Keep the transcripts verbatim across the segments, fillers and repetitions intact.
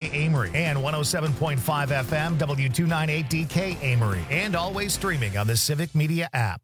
Amory, and one oh seven point five F M W two ninety-eight D K Amory, and always streaming on the Civic Media app.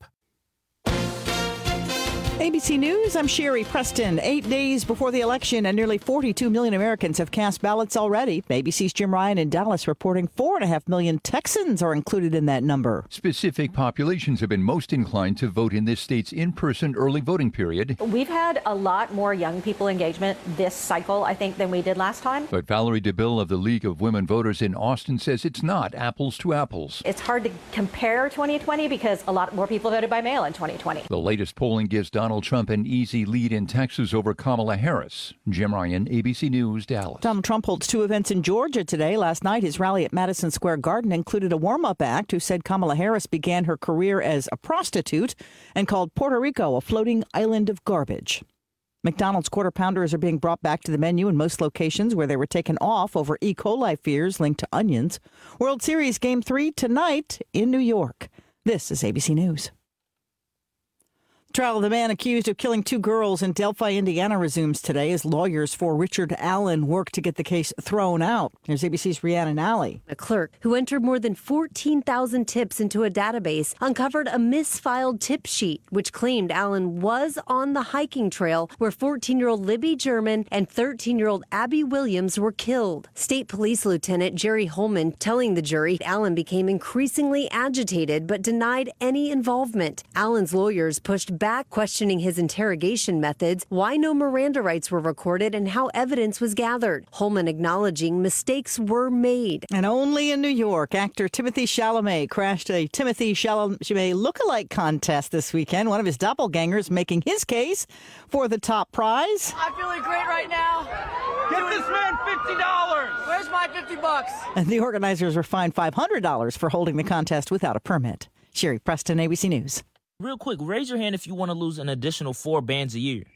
A B C News, I'm Sherry Preston. Eight days before the election, and nearly forty-two million Americans have cast ballots already. A B C's Jim Ryan in Dallas reporting four and a half million Texans are included in that number. Specific populations have been most inclined to vote in this state's in-person early voting period. We've had a lot more young people engagement this cycle, I think, than we did last time. But Valerie DeBille of the League of Women Voters in Austin says it's not apples to apples. It's hard to compare twenty twenty because a lot more people voted by mail in twenty twenty. The latest polling gives Donald Trump an easy lead in Texas over Kamala Harris. Jim Ryan, A B C News, Dallas. Donald Trump holds two events in Georgia today. Last night, his rally at Madison Square Garden included a warm-up act who said Kamala Harris began her career as a prostitute and called Puerto Rico a floating island of garbage. McDonald's Quarter Pounders are being brought back to the menu in most locations where they were taken off over E. coli fears linked to onions. World Series Game three tonight in New York. This is A B C News. Trial of the man accused of killing two girls in Delphi, Indiana resumes today as lawyers for Richard Allen work to get the case thrown out. Here's A B C's Rhiannon Alley. A clerk who entered more than fourteen thousand tips into a database uncovered a misfiled tip sheet, which claimed Allen was on the hiking trail where fourteen-year-old Libby German and thirteen-year-old Abby Williams were killed. State Police Lieutenant Jerry Holman telling the jury Allen became increasingly agitated but denied any involvement. Allen's lawyers pushed back back questioning his interrogation methods, why no Miranda rights were recorded, and how evidence was gathered. Holman acknowledging mistakes were made. And only in New York, actor Timothy Chalamet crashed a Timothy Chalamet lookalike contest this weekend. One of his doppelgangers making his case for the top prize. I'm feeling great right now. Get this man fifty dollars. Where's my fifty bucks? And the organizers were fined five hundred dollars for holding the contest without a permit. Sherry Preston, A B C News. Real quick, raise your hand if you want to lose an additional four bands a year.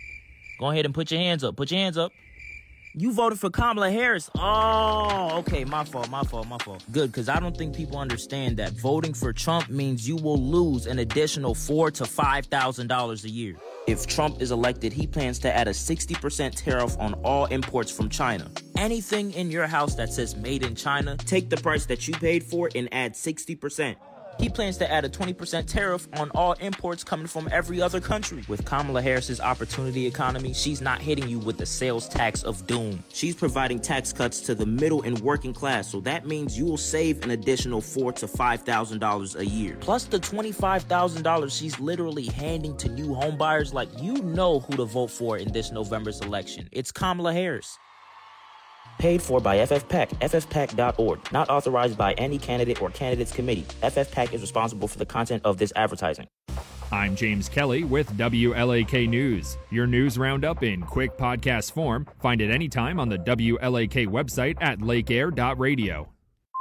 Go ahead and put your hands up. Put your hands up. You voted for Kamala Harris. Oh, okay. My fault, my fault, my fault. Good, because I don't think people understand that voting for Trump means you will lose an additional four thousand to five thousand dollars a year. If Trump is elected, he plans to add a sixty percent tariff on all imports from China. Anything in your house that says made in China, take the price that you paid for and add sixty percent. He plans to add a twenty percent tariff on all imports coming from every other country. With Kamala Harris's opportunity economy, she's not hitting you with the sales tax of doom. She's providing tax cuts to the middle and working class, so that means you will save an additional four thousand to five thousand dollars a year. Plus the twenty-five thousand dollars she's literally handing to new homebuyers. Like, you know who to vote for in this November's election. It's Kamala Harris. Paid for by F F PAC, F F PAC dot org. Not authorized by any candidate or candidates committee. F F PAC is responsible for the content of this advertising. I'm James Kelly with W L A K News. Your news roundup in quick podcast form. Find it anytime on the W L A K website at lake air dot radio.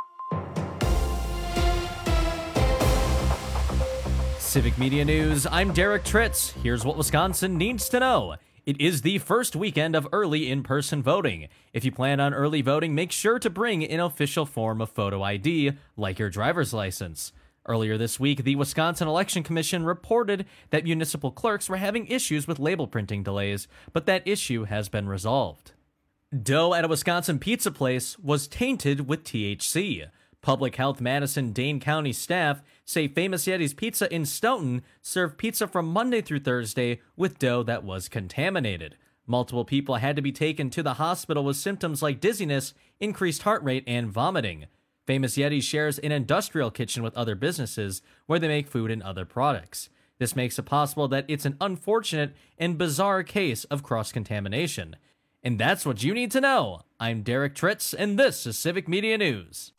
Civic Media News, I'm Derek Tritz. Here's what Wisconsin needs to know. It is the first weekend of early in-person voting. If you plan on early voting, make sure to bring an official form of photo I D, like your driver's license. Earlier this week, the Wisconsin Election Commission reported that municipal clerks were having issues with label printing delays, but that issue has been resolved. Dough at a Wisconsin pizza place was tainted with T H C. Public Health Madison-Dane County staff say Famous Yeti's Pizza in Stoughton served pizza from Monday through Thursday with dough that was contaminated. Multiple people had to be taken to the hospital with symptoms like dizziness, increased heart rate, and vomiting. Famous Yeti shares an industrial kitchen with other businesses where they make food and other products. This makes it possible that it's an unfortunate and bizarre case of cross-contamination. And that's what you need to know. I'm Derek Tritz, and this is Civic Media News.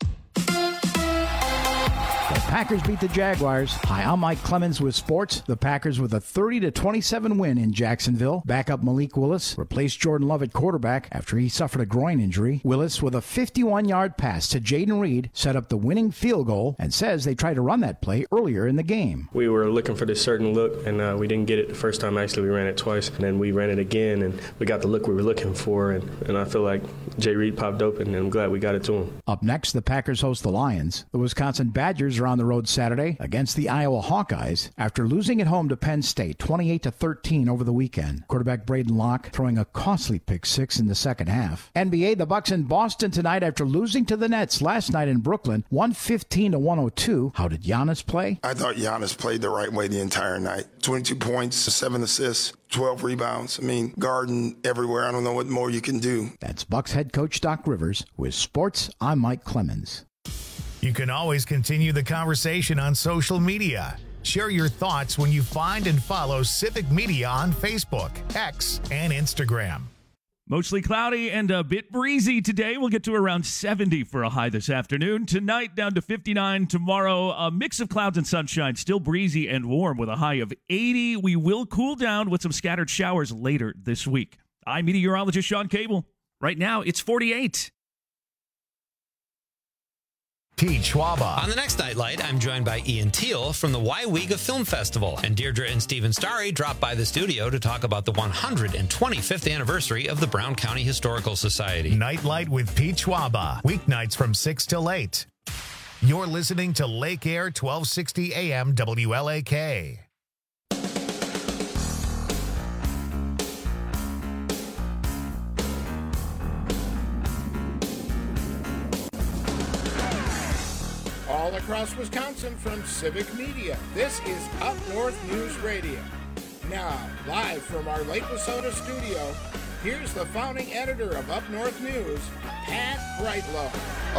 The Packers beat the Jaguars. Hi, I'm Mike Clemens with sports. The Packers with a thirty to twenty-seven win in Jacksonville. Backup Malik Willis replaced Jordan Love at quarterback after he suffered a groin injury. Willis, with a fifty-one-yard pass to Jaden Reed, set up the winning field goal and says they tried to run that play earlier in the game. We were looking for this certain look, and uh, we didn't get it the first time. Actually, we ran it twice, and then we ran it again, and we got the look we were looking for, and, and I feel like Jay Reed popped open, and I'm glad we got it to him. Up next, the Packers host the Lions. The Wisconsin Badgers are on the road Saturday against the Iowa Hawkeyes after losing at home to Penn State twenty-eight to thirteen over the weekend. Quarterback Braden Locke throwing a costly pick six in the second half. N B A, the Bucks in Boston tonight after losing to the Nets last night in Brooklyn, one fifteen to one oh two. How did Giannis play? I thought Giannis played the right way the entire night. twenty-two points, seven assists, twelve rebounds. I mean, guarding everywhere. I don't know what more you can do. That's Bucks head coach Doc Rivers. With sports, I'm Mike Clemens. You can always continue the conversation on social media. Share your thoughts when you find and follow Civic Media on Facebook, X, and Instagram. Mostly cloudy and a bit breezy today. We'll get to around seventy for a high this afternoon. Tonight, down to fifty-nine. Tomorrow, a mix of clouds and sunshine. Still breezy and warm with a high of eighty. We will cool down with some scattered showers later this week. I'm meteorologist Sean Cable. Right now, it's forty-eight. Pete Schwaba. On the next Nightlight, I'm joined by Ian Teal from the Waiwiga Film Festival, and Deirdre and Stephen Starry dropped by the studio to talk about the one hundred twenty-fifth anniversary of the Brown County Historical Society. Nightlight with Pete Schwaba, weeknights from six till eight. You're listening to Lake Air twelve sixty A M W L A K. All across Wisconsin from Civic Media, this is Up North News Radio. Now, live from our Lake Wissota studio, here's the founding editor of Up North News, Pat Brightlow.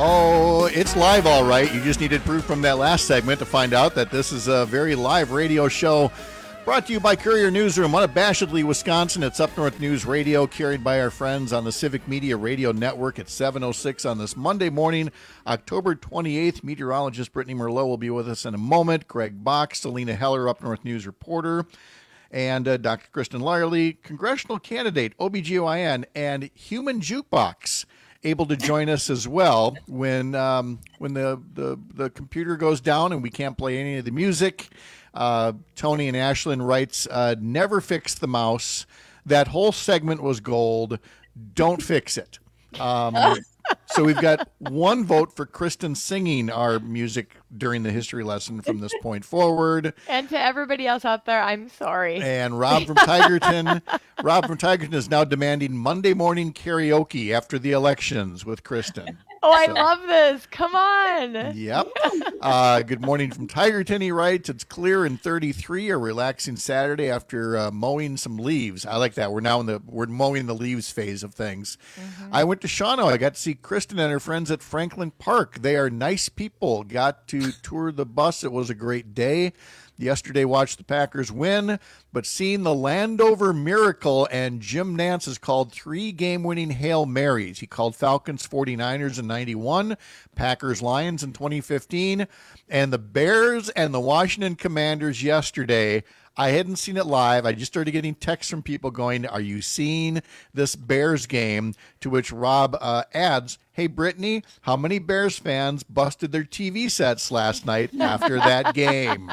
Oh, it's live all right. You just needed proof from that last segment to find out that this is a very live radio show brought to you by Courier Newsroom, unabashedly Wisconsin. It's Up North News Radio, carried by our friends on the Civic Media Radio Network at seven oh six on this Monday morning, October twenty-eighth. Meteorologist Brittany Merlot will be with us in a moment. Greg Bach, Selena Heller, Up North News reporter, and uh, Doctor Kristen Lyerly, congressional candidate, O B G Y N, and human jukebox, able to join us as well when um, when the, the, the computer goes down and we can't play any of the music. Uh, Tony and Ashlyn writes, uh, never fix the mouse. That whole segment was gold. Don't fix it. Um, so we've got one vote for Kristen singing our music during the history lesson from this point forward. And to everybody else out there, I'm sorry. And Rob from Tigerton, Rob from Tigerton is now demanding Monday morning karaoke after the elections with Kristen. Oh, I so, love this. Come on. Yep. Uh, good morning from Tigerton, he writes. It's clear in thirty-three, a relaxing Saturday after uh, mowing some leaves. I like that. We're now in the we're mowing the leaves phase of things. Mm-hmm. I went to Shawano. I got to see Kristen and her friends at Franklin Park. They are nice people. Got to tour the bus. It was a great day. Yesterday watched the Packers win, but seeing the Landover Miracle, and Jim Nantz has called three game-winning Hail Marys. He called Falcons forty-niners in ninety-one, Packers Lions in twenty fifteen, and the Bears and the Washington Commanders yesterday. I hadn't seen it live. I just started getting texts from people going, are you seeing this Bears game? To which Rob uh, adds, hey, Brittany, how many Bears fans busted their T V sets last night after that game?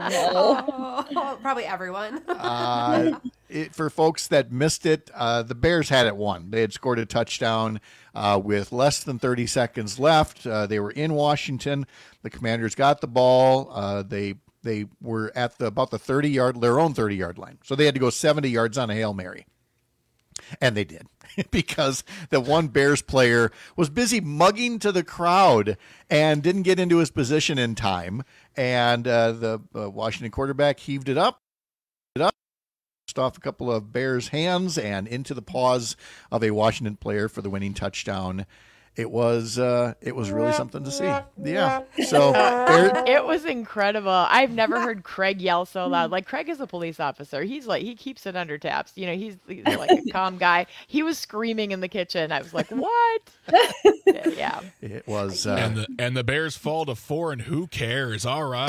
Oh, probably everyone. uh, it, for folks that missed it, uh, the Bears had it won. They had scored a touchdown uh, with less than thirty seconds left. Uh, they were in Washington. The Commanders got the ball. Uh, they They were at the about the thirty-yard, their own thirty-yard line. So they had to go seventy yards on a Hail Mary. And they did, because the one Bears player was busy mugging to the crowd and didn't get into his position in time. And uh, the uh, Washington quarterback heaved it up, it up, off a couple of Bears' hands and into the paws of a Washington player for the winning touchdown. It was uh, it was really something to see. Yeah. So there... It was incredible. I've never heard Craig yell so loud. Like, Craig is a police officer. He's like, he keeps it under taps. You know, he's, he's like a calm guy. He was screaming in the kitchen. I was like, what? Yeah. It was. Uh... And the and the Bears fall to four, and who cares? All right.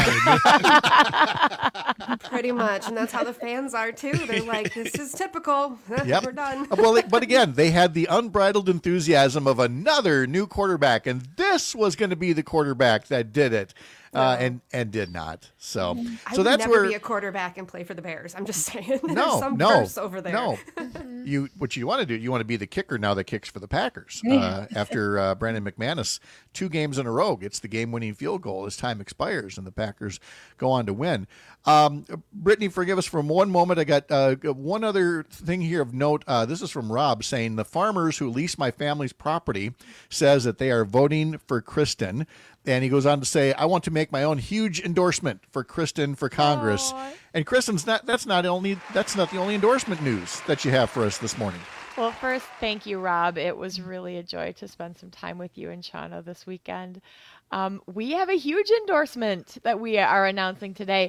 Pretty much, and that's how the fans are too. They're like, this is typical. Yep. We're done. Well, but again, they had the unbridled enthusiasm of another new quarterback, and this was going to be the quarterback that did it. uh, and and did not. So I so would that's never where be a quarterback and play for the Bears. I'm just saying. There's no some no curse over there. no you what you want to do you want to be the kicker now that kicks for the Packers uh, after uh, Brandon McManus two games in a row gets the game winning field goal as time expires and the Packers go on to win. Um, Brittany, forgive us for one moment. I got uh, one other thing here of note. Uh, this is from Rob saying the farmers who lease my family's property says that they are voting for Kristen. And he goes on to say, I want to make my own huge endorsement for Kristen for Congress. Aww. And Kristen's not, that's not only, that's not the only endorsement news that you have for us this morning. Well, first, thank you, Rob. It was really a joy to spend some time with you and Shauna this weekend. Um, we have a huge endorsement that we are announcing today.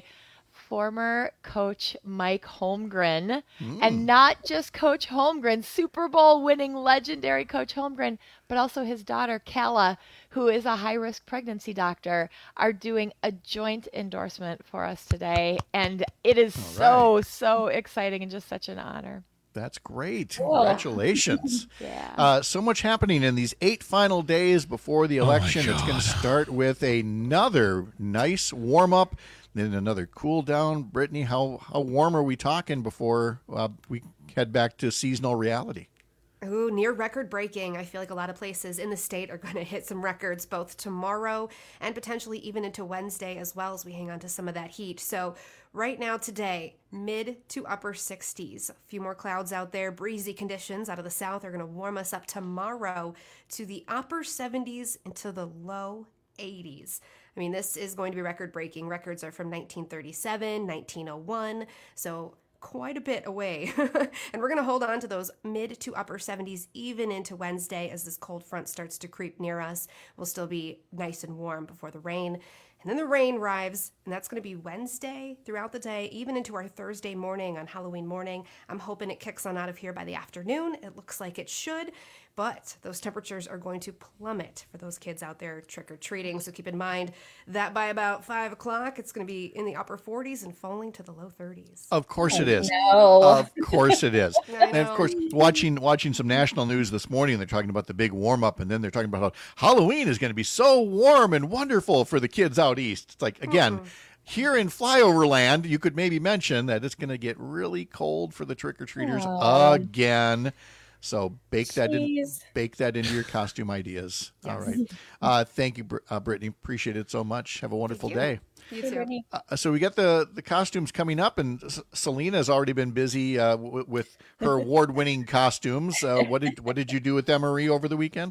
Former coach Mike Holmgren, mm. and not just Coach Holmgren, Super Bowl winning legendary Coach Holmgren, but also his daughter Kala, who is a high-risk pregnancy doctor, are doing a joint endorsement for us today. And it is so, right. so exciting and just such an honor. That's great. Congratulations. yeah. Uh, so much happening in these eight final days before the election. Oh it's going to start with another nice warm-up. Then another cool down. Brittany, how, how warm are we talking before uh, we head back to seasonal reality? Ooh, near record breaking. I feel like a lot of places in the state are going to hit some records both tomorrow and potentially even into Wednesday as well as we hang on to some of that heat. So right now today, mid to upper sixties. A few more clouds out there. Breezy conditions out of the south are going to warm us up tomorrow to the upper seventies into the low eighties. I mean, this is going to be record-breaking. Records are from nineteen thirty-seven, nineteen oh one, so quite a bit away. And we're going to hold on to those mid to upper seventies even into Wednesday as this cold front starts to creep near us. We'll still be nice and warm before the rain. And then the rain arrives, and that's going to be Wednesday throughout the day, even into our Thursday morning on Halloween morning. I'm hoping it kicks on out of here by the afternoon. It looks like it should, but those temperatures are going to plummet for those kids out there trick-or-treating. So keep in mind that by about five o'clock, it's going to be in the upper forties and falling to the low thirties. Of course oh, it is. No. Of course it is. And of course, watching watching some national news this morning, they're talking about the big warm-up, and then they're talking about how Halloween is going to be so warm and wonderful for the kids out east. It's like, again, mm-hmm. here in Flyover Land, you could maybe mention that it's going to get really cold for the trick-or-treaters Aww. again. So bake that in, bake that into your costume ideas. Yes. All right. Uh, thank you, Br- uh, Brittany. Appreciate it so much. Have a wonderful day. You too. Uh, so we got the, the costumes coming up, and S- Selena has already been busy uh, w- with her award-winning costumes. Uh, what did what did you do with Emery over the weekend?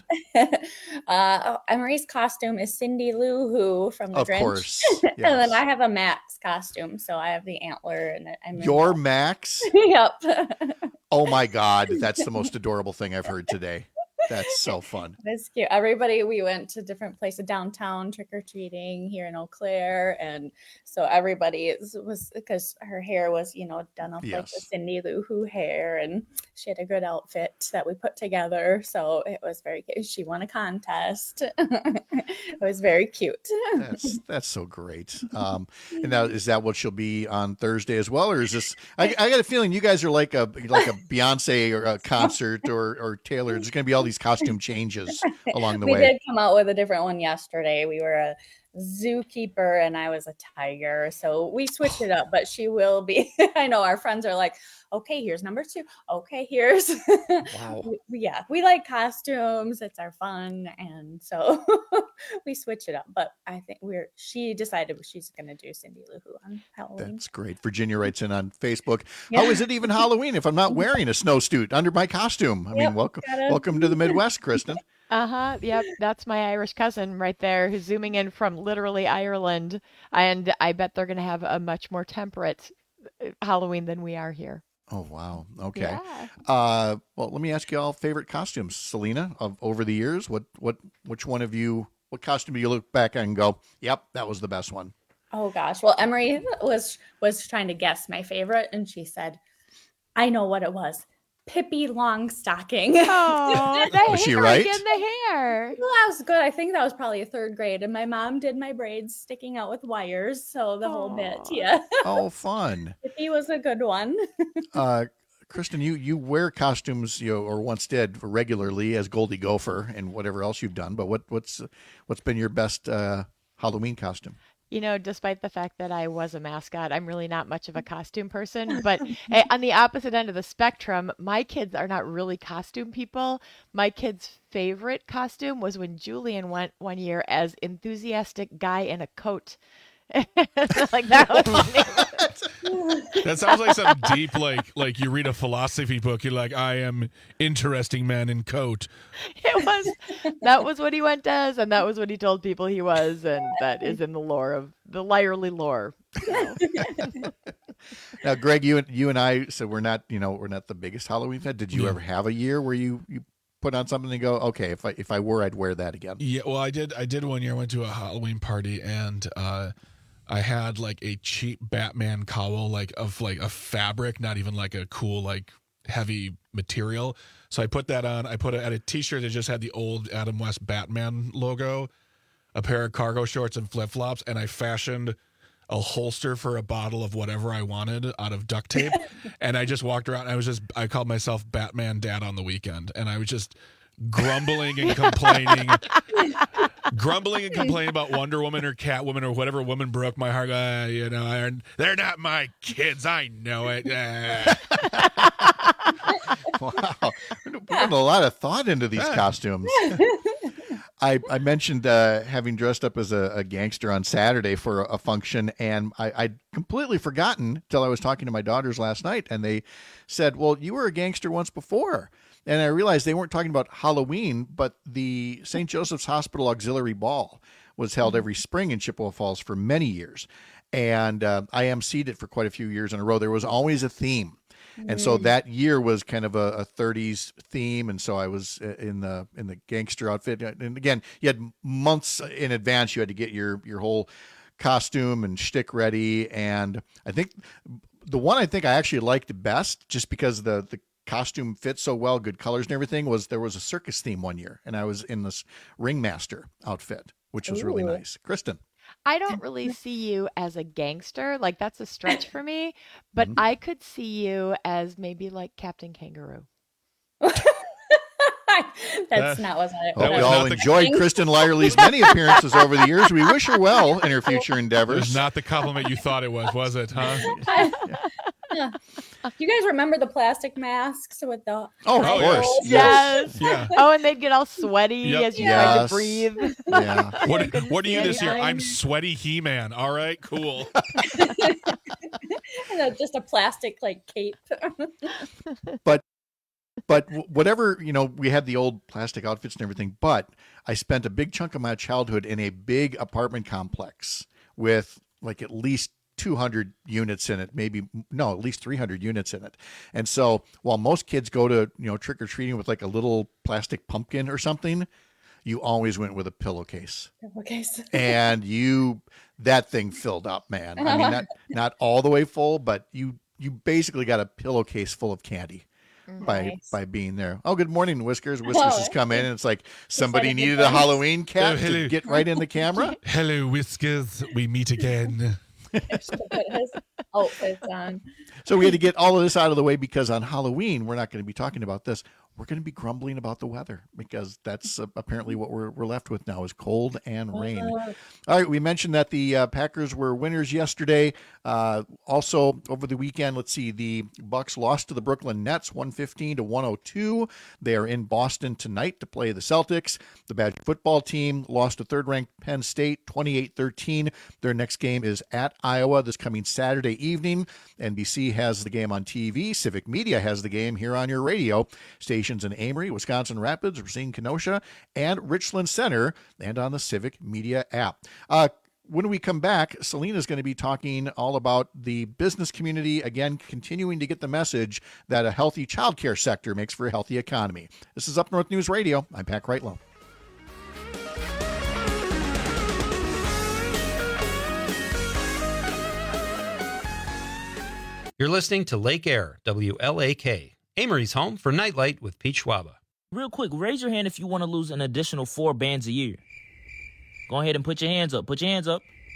uh, Emery's costume is Cindy Lou Who from the Of Grinch. course. Yes. And then I have a Max costume, so I have the antler and I'm your Max. Yep. Oh my God, that's the most adorable thing I've heard today. That's so fun. That's cute. Everybody, we went to different places downtown trick-or-treating here in Eau Claire. And so everybody is, was, because her hair was, you know, done up yes. like the Cindy Lou Who hair. And she had a good outfit that we put together. So it was very cute. She won a contest. It was very cute. That's that's so great. Um, and now, is that what she'll be on Thursday as well? Or is this, I, I got a feeling you guys are like a, like a Beyonce or a concert or, or Taylor. There's going to be all these costume changes along the we way. We did come out with a different one yesterday. We were a zookeeper and I was a tiger. So we switched it up, but she will be. I know our friends are like, okay, here's number two. Okay, here's. Wow. we, yeah, we like costumes. It's our fun. And so we switch it up. But I think we're, she decided she's going to do Cindy Lou Who on Halloween. That's great. Virginia writes in on Facebook. Yeah. How is it even Halloween if I'm not wearing a snowsuit under my costume? I yep, mean, welcome, gotta... welcome to the Midwest, Kristen. Uh-huh. Yep. That's my Irish cousin right there who's zooming in from literally Ireland. And I bet they're going to have a much more temperate Halloween than we are here. Oh, wow. Okay. Yeah. Uh, well, let me ask you all favorite costumes. Selena, of over the years, what, what, which one of you, what costume do you look back at and go, yep, that was the best one? Oh gosh. Well, Emery was, was trying to guess my favorite. And she said, I know what it was. Pippi Longstocking. Oh, the was she hair right? again, the hair. Well, that was good. I think that was probably a third grade. And my mom did my braids sticking out with wires. So the Aww. whole bit. Yeah. Oh, fun. Pippi was a good one. uh, Kristen, you, you wear costumes, you know, or once did regularly as Goldie Gopher and whatever else you've done. But what, what's, what's been your best uh, Halloween costume? You know, despite the fact that I was a mascot, I'm really not much of a costume person. But eh, on the opposite end of the spectrum, my kids are not really costume people. My kid's favorite costume was when Julian went one year as enthusiastic guy in a coat. Like that was funny. That sounds like some deep, like like you read a philosophy book. You're like, I am interesting man in coat. It was that was what he went as, and that was what he told people he was, and that is in the lore of the Lyerly lore. So. Now, Greg, you and you and I, so we're not, you know, we're not the biggest Halloween fan. Did you Yeah. ever have a year where you you put on something and go, okay, if I if I were, I'd wear that again? Yeah, well, I did. I did one year. I went to a Halloween party, and uh, I had like a cheap Batman cowl, like of like a fabric, not even like a cool like heavy material. So I put that on. I put it at a T-shirt that just had the old Adam West Batman logo, a pair of cargo shorts and flip flops, and I fashioned a holster for a bottle of whatever I wanted out of duct tape. And I just walked around. I was just, I called myself Batman Dad on the weekend. And I was just grumbling and complaining, grumbling and complaining about Wonder Woman or Catwoman or whatever woman broke my heart. Uh, you know, I, they're not my kids. I know it. Uh. Wow. We're putting a lot of thought into these costumes. I, I mentioned uh, having dressed up as a, a gangster on Saturday for a, a function, and I, I'd completely forgotten till I was talking to my daughters last night, and they said, well, you were a gangster once before. And I realized they weren't talking about Halloween, but the Saint Joseph's Hospital Auxiliary Ball was held every spring in Chippewa Falls for many years. And uh, I emceed it for quite a few years in a row. There was always a theme. And so that year was kind of a, a thirties theme, and so I was in the in the gangster outfit. And again, you had months in advance; you had to get your your whole costume and shtick ready. And I think the one I think I actually liked best, just because the the costume fit so well, good colors and everything, was there was a circus theme one year, and I was in this ringmaster outfit, which was really Ooh. nice. Kristen. I don't really see you as a gangster. Like, that's a stretch for me. But Mm-hmm. I could see you as maybe like Captain Kangaroo. That's not what I Hope you all enjoyed Kristen Lyerly's many appearances over the years. We wish her well in her future endeavors. It's not the compliment you thought it was, was it, huh? Yeah. You guys remember the plastic masks with the Oh, of high course. heels? Yes. Yeah. Oh, and they'd get all sweaty Yep. as you Yes. tried to breathe. Yeah. What, what are you this year? Yeah. I'm sweaty He-Man. All right, cool. And a- just a plastic like cape. But but whatever, you know, we had the old plastic outfits and everything, but I spent a big chunk of my childhood in a big apartment complex with like at least two hundred units in it, maybe no, at least three hundred units in it. And so while most kids go to, you know, trick or treating with like a little plastic pumpkin or something, you always went with a pillowcase. Pillowcase. And you, that thing filled up, man. I mean, not, not all the way full, but you, you basically got a pillowcase full of candy. By Nice. by being there. Oh, good morning, Whiskers. Whiskers Oh. has come in, and it's like somebody had a good needed a voice. Halloween cat Oh, to hello. get right in the camera. Hello, Whiskers. We meet again. Just to put his outfits on. So we had to get all of this out of the way because on Halloween, we're not going to be talking about this. We're going to be grumbling about the weather because that's uh, apparently what we're, we're left with now is cold and rain. Uh, All right, we mentioned that the uh, Packers were winners yesterday. Uh, also, over the weekend, let's see, the Bucks lost to the Brooklyn Nets one fifteen to one oh two. They are in Boston tonight to play the Celtics. The Badger football team lost to third-ranked Penn State twenty-eight thirteen. Their next game is at Iowa this coming Saturday evening. N B C has the game on T V. Civic Media has the game here on your radio stations in Amory, Wisconsin Rapids, Racine, Kenosha, and Richland Center, and on the Civic Media app. Uh, when we come back, Selena's going to be talking all about the business community, again, continuing to get the message that a healthy childcare sector makes for a healthy economy. This is Up North News Radio. I'm Pat Kreitlow. You're listening to Lake Air, W L A K, Amory's home for Nightlight with Pete Schwaba. Real quick, raise your hand if you want to lose an additional four bands a year. Go ahead and put your hands up. Put your hands up.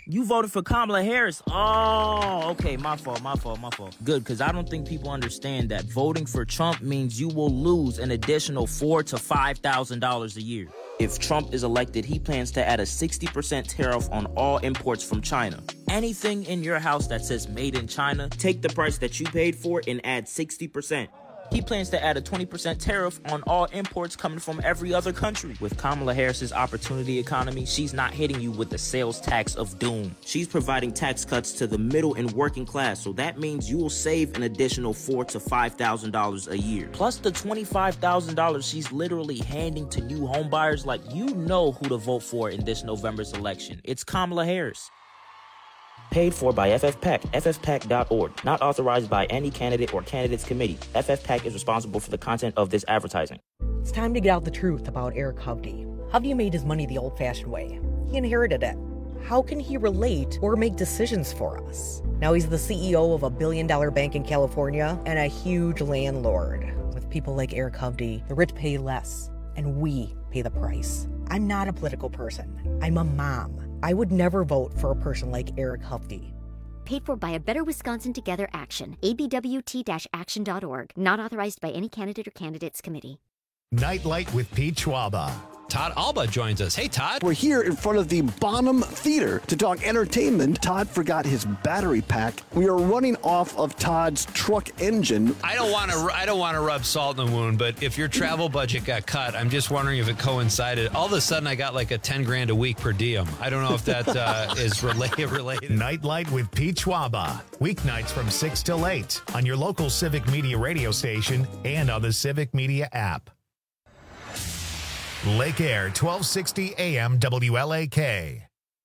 You voted for Kamala Harris. Oh, okay. My fault, my fault, my fault. Good, because I don't think people understand that voting for Trump means you will lose an additional four to five thousand dollars a year. If Trump is elected, he plans to add a sixty percent tariff on all imports from China. Anything in your house that says made in China, take the price that you paid for and add sixty percent. He plans to add a twenty percent tariff on all imports coming from every other country. With Kamala Harris's opportunity economy, she's not hitting you with the sales tax of doom. She's providing tax cuts to the middle and working class, so that means you will save an additional four to five thousand dollars a year. Plus the twenty-five thousand dollars she's literally handing to new homebuyers. Like, you know who to vote for in this November's election. It's Kamala Harris. Paid for by F F PAC, F F PAC dot org. Not authorized by any candidate or candidates committee. F F PAC is responsible for the content of this advertising. It's time to get out the truth about Eric Hovde. Hovde made his money the old-fashioned way. He inherited it. How can he relate or make decisions for us? Now he's the C E O of a billion-dollar bank in California and a huge landlord. With people like Eric Hovde, the rich pay less, and we pay the price. I'm not a political person. I'm a mom. I would never vote for a person like Eric Hovde. Paid for by a Better Wisconsin Together Action. A B W T action dot org. Not authorized by any candidate or candidates committee. Nightlight with Pete Schwaba. Todd Alba joins us. Hey, Todd. We're here in front of the Bonham Theater to talk entertainment. Todd forgot his battery pack. We are running off of Todd's truck engine. I don't want to. I don't want to rub salt in the wound, but if your travel budget got cut, I'm just wondering if it coincided. All of a sudden, I got like a ten grand a week per diem. I don't know if that uh, is related. Related. Nightlight with Pete Schwaba. Weeknights from six till eight on your local Civic Media radio station and on the Civic Media app. Lake Air, twelve sixty A M W L A K.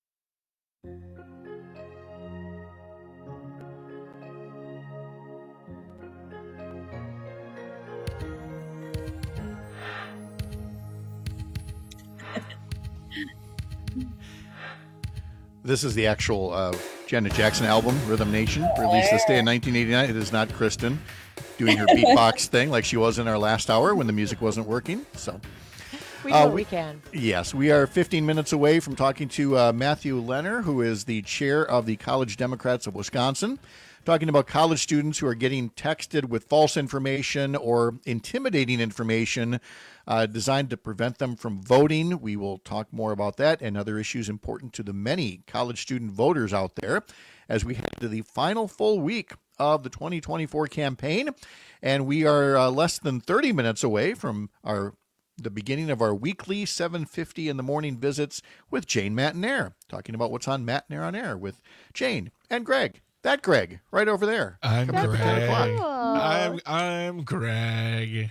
This is the actual uh, Janet Jackson album, Rhythm Nation, released this day in nineteen eighty-nine. It is not Kristen doing her beatbox thing like she was in our last hour when the music wasn't working. So we do uh, what we can. Yes, we are fifteen minutes away from talking to uh, Matthew Leonard, who is the chair of the College Democrats of Wisconsin, talking about college students who are getting texted with false information or intimidating information uh, designed to prevent them from voting. We will talk more about that and other issues important to the many college student voters out there as we head to the final full week of the twenty twenty-four campaign. And we are uh, less than thirty minutes away from our the beginning of our weekly seven fifty in the morning visits with Jane Matenaer, talking about what's on Matenaer on Air with Jane and Greg. That Greg, right over there. I'm Greg. I'm, I'm Greg.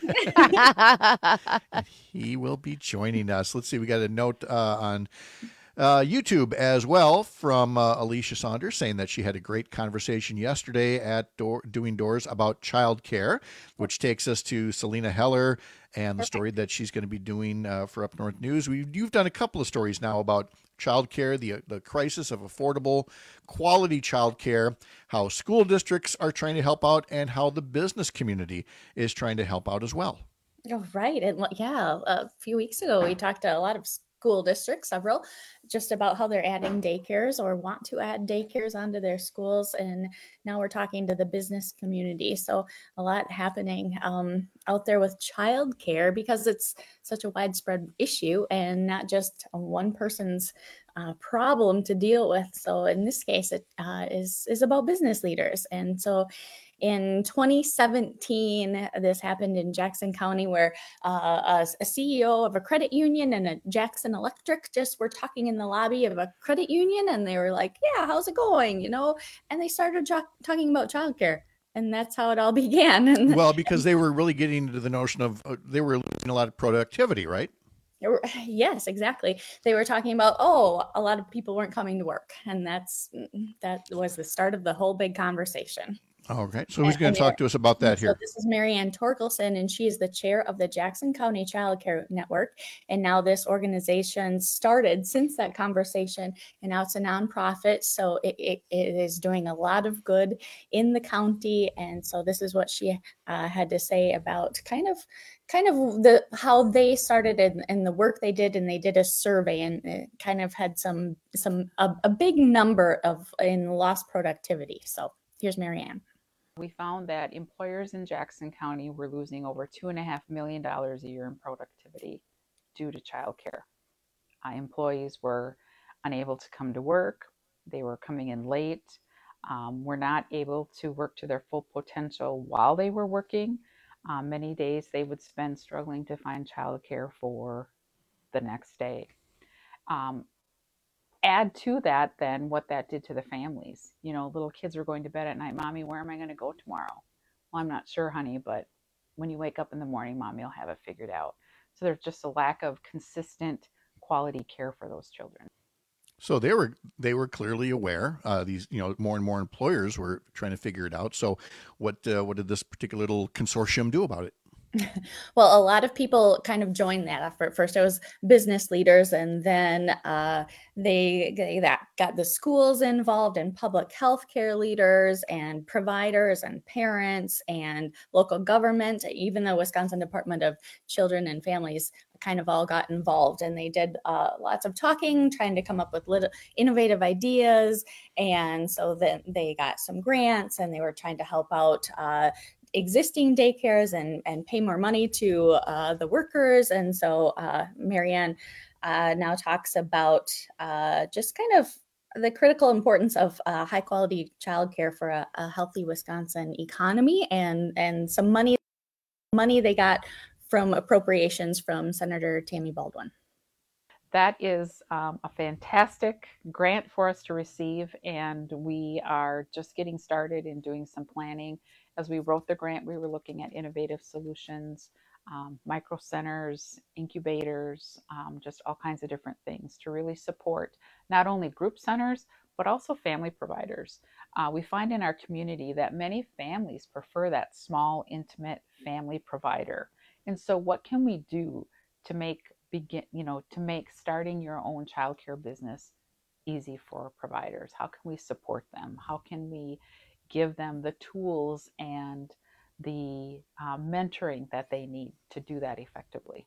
He will be joining us. Let's see, we got a note uh, on uh, YouTube as well from uh, Alicia Saunders saying that she had a great conversation yesterday at door, Doing Doors about childcare, which takes us to Selena Heller and the story that she's going to be doing uh, for Up North News. We've, you've done a couple of stories now about childcare, the the crisis of affordable, quality childcare, how school districts are trying to help out, and how the business community is trying to help out as well. Oh, right. And yeah, a few weeks ago, we talked to a lot of school districts, several, just about how they're adding daycares or want to add daycares onto their schools. And now we're talking to the business community. So a lot happening um, out there with childcare because it's such a widespread issue and not just one person's uh, problem to deal with. So in this case, it uh, is, is about business leaders. And so in twenty seventeen, this happened in Jackson County where uh, a, a C E O of a credit union and a Jackson Electric just were talking in the lobby of a credit union. And they were like, yeah, how's it going? You know, and they started jo- talking about childcare. And that's how it all began. And well, because they were really getting into the notion of uh, they were losing a lot of productivity, right? Yes, exactly. They were talking about, oh, a lot of people weren't coming to work. And that's that was the start of the whole big conversation. Okay, so who's going to talk to us about that so here? This is Marianne Torkelson, and she is the chair of the Jackson County Child Care Network. And now this organization started since that conversation, and now it's a nonprofit. So it, it, it is doing a lot of good in the county. And so this is what she uh, had to say about kind of kind of the how they started and, and the work they did. And they did a survey, and it kind of had some some a, a big number of in lost productivity. So here's Marianne. We found that employers in Jackson County were losing over two and a half million dollars a year in productivity due to childcare. Uh, employees were unable to come to work. They were coming in late. Um, were not able to work to their full potential while they were working. Uh, many days they would spend struggling to find childcare for the next day. Um, Add to that then what that did to the families. You know, little kids were going to bed at night. Mommy, where am I going to go tomorrow? Well, I'm not sure, honey, but when you wake up in the morning, Mommy will have it figured out. So there's just a lack of consistent quality care for those children. So they were they were clearly aware. Uh, these you know more and more employers were trying to figure it out. So what uh, what did this particular little consortium do about it? Well, a lot of people kind of joined that effort. First, it was business leaders, and then uh, they, they that got the schools involved, and public health care leaders, and providers, and parents, and local government. Even the Wisconsin Department of Children and Families kind of all got involved, and they did uh, lots of talking, trying to come up with little innovative ideas. And so then they got some grants, and they were trying to help out Uh, existing daycares and, and pay more money to uh, the workers. And so uh, Marianne uh, now talks about uh, just kind of the critical importance of uh, high quality childcare for a, a healthy Wisconsin economy, and, and some money, money they got from appropriations from Senator Tammy Baldwin. That is um, a fantastic grant for us to receive, and we are just getting started in doing some planning. As we wrote the grant, we were looking at innovative solutions, um, micro centers, incubators, um, just all kinds of different things to really support not only group centers, but also family providers. Uh, we find in our community that many families prefer that small, intimate family provider. And so what can we do to make begin, you know, to make starting your own childcare business easy for providers? How can we support them? How can we give them the tools and the uh, mentoring that they need to do that effectively?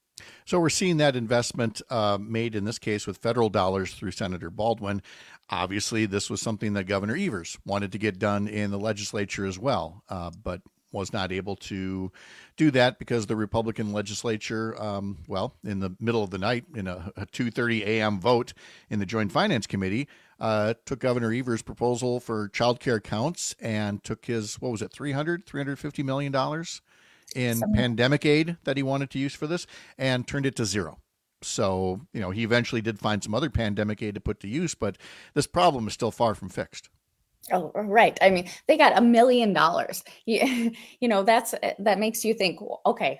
So we're seeing that investment uh, made in this case with federal dollars through Senator Baldwin. Obviously, this was something that Governor Evers wanted to get done in the legislature as well, uh, but was not able to do that because the Republican legislature, um, well, in the middle of the night, in a, a two thirty a.m. vote in the Joint Finance Committee, uh, took Governor Evers' proposal for child care counts and took his, what was it, three hundred, three hundred fifty million dollars in Some... pandemic aid that he wanted to use for this, and turned it to zero. So, you know, he eventually did find some other pandemic aid to put to use, but this problem is still far from fixed. Oh, right. I mean, they got a million dollars. You, you know, that's that makes you think, okay,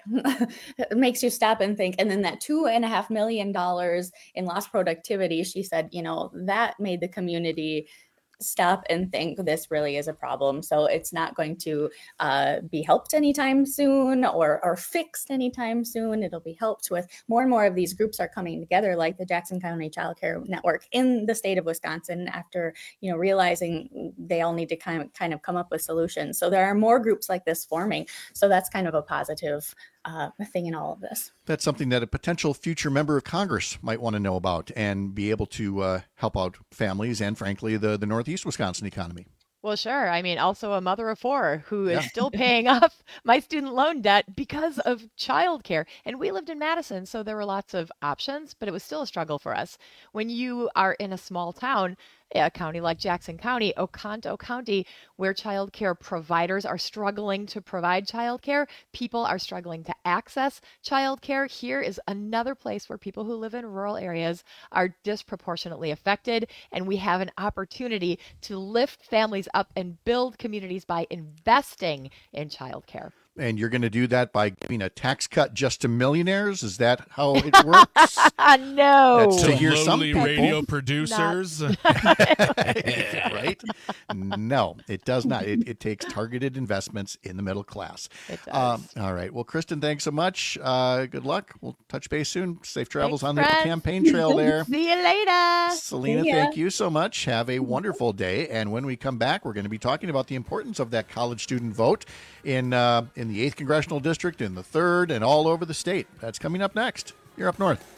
it makes you stop and think. And then that two and a half million dollars in lost productivity, she said, you know, that made the community stop and think this really is a problem. So it's not going to uh, be helped anytime soon or, or fixed anytime soon. It'll be helped with more and more of these groups are coming together, like the Jackson County Child Care Network in the state of Wisconsin, after, you know, realizing they all need to kind of, kind of come up with solutions. So there are more groups like this forming. So that's kind of a positive uh, thing in all of this. That's something that a potential future member of Congress might want to know about and be able to uh, help out families and, frankly, the, the Northeast Wisconsin economy. Well, sure. I mean, also a mother of four who is Yeah. still paying off my student loan debt because of childcare. And we lived in Madison, so there were lots of options, but it was still a struggle for us. When you are in a small town, a county like Jackson County, Oconto County, where childcare providers are struggling to provide childcare, people are struggling to access childcare. Here is another place where people who live in rural areas are disproportionately affected, and we have an opportunity to lift families up and build communities by investing in childcare. And you're going to do that by giving a tax cut just to millionaires? Is that how it works? No. That's to hear some lowly people. radio producers. Right? No, it does not. It, it takes targeted investments in the middle class. It does. Um, all right. Well, Kristen, thanks so much. Uh, good luck. We'll touch base soon. Safe travels Thanks, on the friends. campaign trail there. See you later. Selena, See ya. thank you so much. Have a wonderful day. And when we come back, we're going to be talking about the importance of that college student vote in uh, in the eighth Congressional District, in the third, and all over the state. That's coming up next. You're Up North.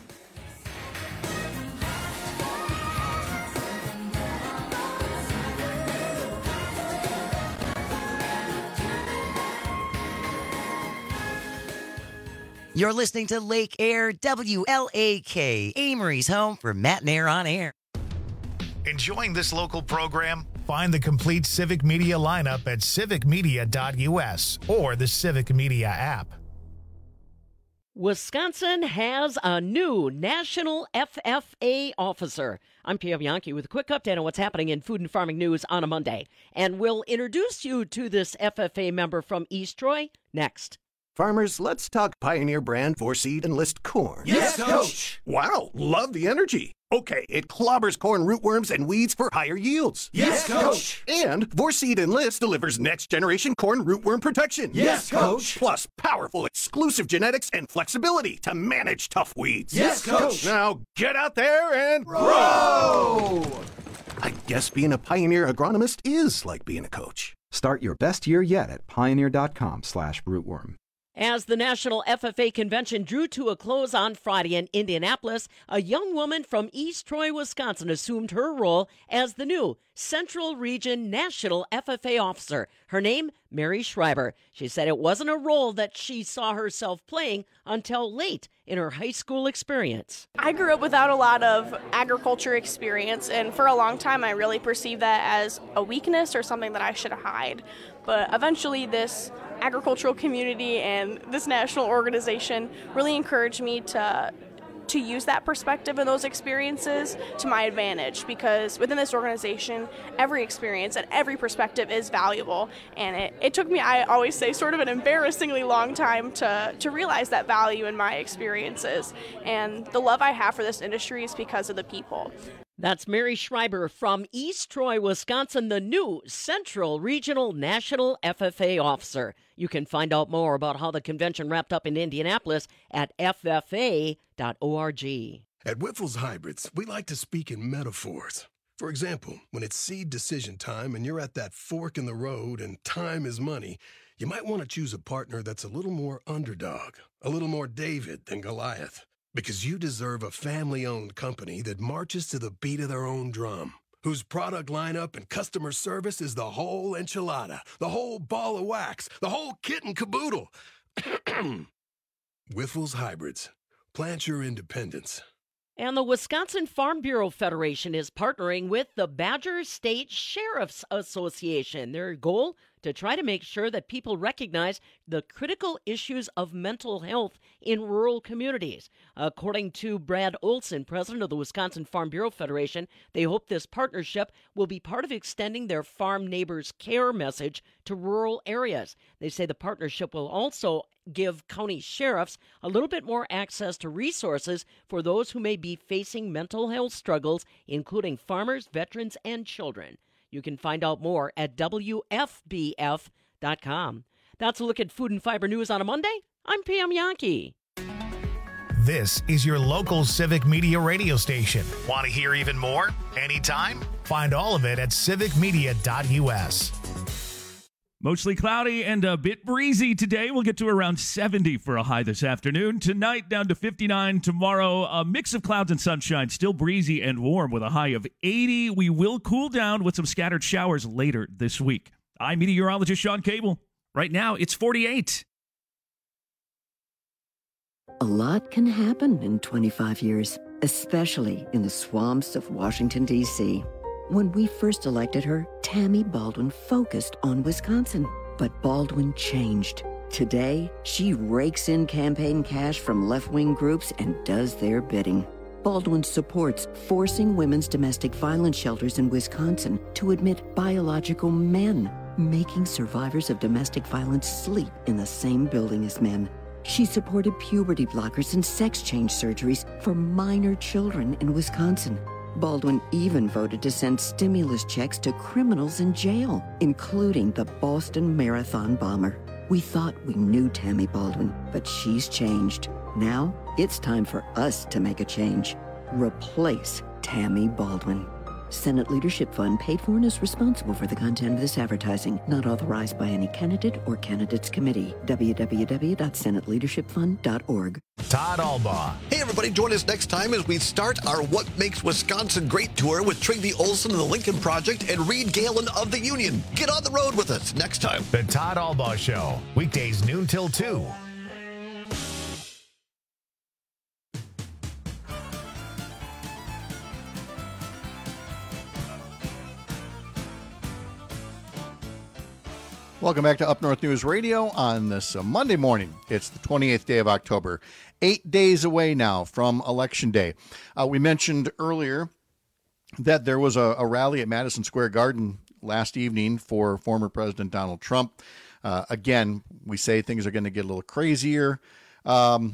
You're listening to Lake Air, W L A K, Amory's home for Matt and Air on Air. Enjoying this local program? Find the complete Civic Media lineup at civic media dot U S or the Civic Media app. Wisconsin has a new National F F A officer. I'm Pia Bianchi with a quick update on what's happening in food and farming news on a Monday. And we'll introduce you to this F F A member from East Troy next. Farmers, let's talk Pioneer brand four-seed Enlist corn. Yes, Coach. Wow, love the energy. Okay, it clobbers corn rootworms and weeds for higher yields. Yes, Coach. And four-seed Enlist delivers next-generation corn rootworm protection. Yes, Coach. Plus powerful exclusive genetics and flexibility to manage tough weeds. Yes, Coach. Now get out there and grow! I guess being a Pioneer agronomist is like being a coach. Start your best year yet at pioneer.com slash rootworm. As the National F F A Convention drew to a close on Friday in Indianapolis, a young woman from East Troy, Wisconsin, assumed her role as the new Central Region National F F A officer. Her name, Mary Schreiber. She said it wasn't a role that she saw herself playing until late in her high school experience. I grew up without a lot of agriculture experience, and for a long time I really perceived that as a weakness or something that I should hide. But eventually this agricultural community and this national organization really encouraged me to to use that perspective and those experiences to my advantage, because within this organization, every experience and every perspective is valuable. And it, it took me, I always say, sort of an embarrassingly long time to, to realize that value in my experiences. And the love I have for this industry is because of the people. That's Mary Schreiber from East Troy, Wisconsin, the new Central Regional National F F A officer. You can find out more about how the convention wrapped up in Indianapolis at F F A dot org. At Whiffles Hybrids, we like to speak in metaphors. For example, when it's seed decision time and you're at that fork in the road and time is money, you might want to choose a partner that's a little more underdog, a little more David than Goliath. Because you deserve a family-owned company that marches to the beat of their own drum, whose product lineup and customer service is the whole enchilada, the whole ball of wax, the whole kit and caboodle. Whiffles Hybrids. Plant your independence. And the Wisconsin Farm Bureau Federation is partnering with the Badger State Sheriff's Association. Their goal, to try to make sure that people recognize the critical issues of mental health in rural communities. According to Brad Olson, president of the Wisconsin Farm Bureau Federation, they hope this partnership will be part of extending their Farm Neighbors Care message to rural areas. They say the partnership will also give county sheriffs a little bit more access to resources for those who may be facing mental health struggles, including farmers, veterans, and children. You can find out more at W F B F dot com. That's a look at food and fiber news on a Monday. I'm Pam Yankee. This is your local Civic Media radio station. Want to hear even more? Anytime? Find all of it at civic media dot U S. Mostly cloudy and a bit breezy today. We'll get to around seventy for a high this afternoon. Tonight, down to fifty-nine. Tomorrow, a mix of clouds and sunshine. Still breezy and warm with a high of eighty. We will cool down with some scattered showers later this week. I'm meteorologist Sean Cable. Right now, it's forty-eight. A lot can happen in twenty-five years, especially in the swamps of Washington, D C When we first elected her, Tammy Baldwin focused on Wisconsin. But Baldwin changed. Today, she rakes in campaign cash from left-wing groups and does their bidding. Baldwin supports forcing women's domestic violence shelters in Wisconsin to admit biological men, making survivors of domestic violence sleep in the same building as men. She supported puberty blockers and sex change surgeries for minor children in Wisconsin. Baldwin even voted to send stimulus checks to criminals in jail, including the Boston Marathon bomber. We thought we knew Tammy Baldwin, but she's changed. Now it's time for us to make a change. Replace Tammy Baldwin. Senate Leadership Fund paid for and is responsible for the content of this advertising, not authorized by any candidate or candidates committee. w w w dot senate leadership fund dot org. Todd Albaugh. Hey, everybody, join us next time as we start our What Makes Wisconsin Great tour with Trygve Olsen of the Lincoln Project and Reed Galen of the Union. Get on the road with us next time. The Todd Albaugh Show, weekdays noon till two. Welcome back to Up North News Radio on this uh, Monday morning. It's the twenty-eighth day of October, eight days away now from Election Day. Uh, we mentioned earlier that there was a, a rally at Madison Square Garden last evening for former President Donald Trump. Uh, again, we say things are going to get a little crazier. Um,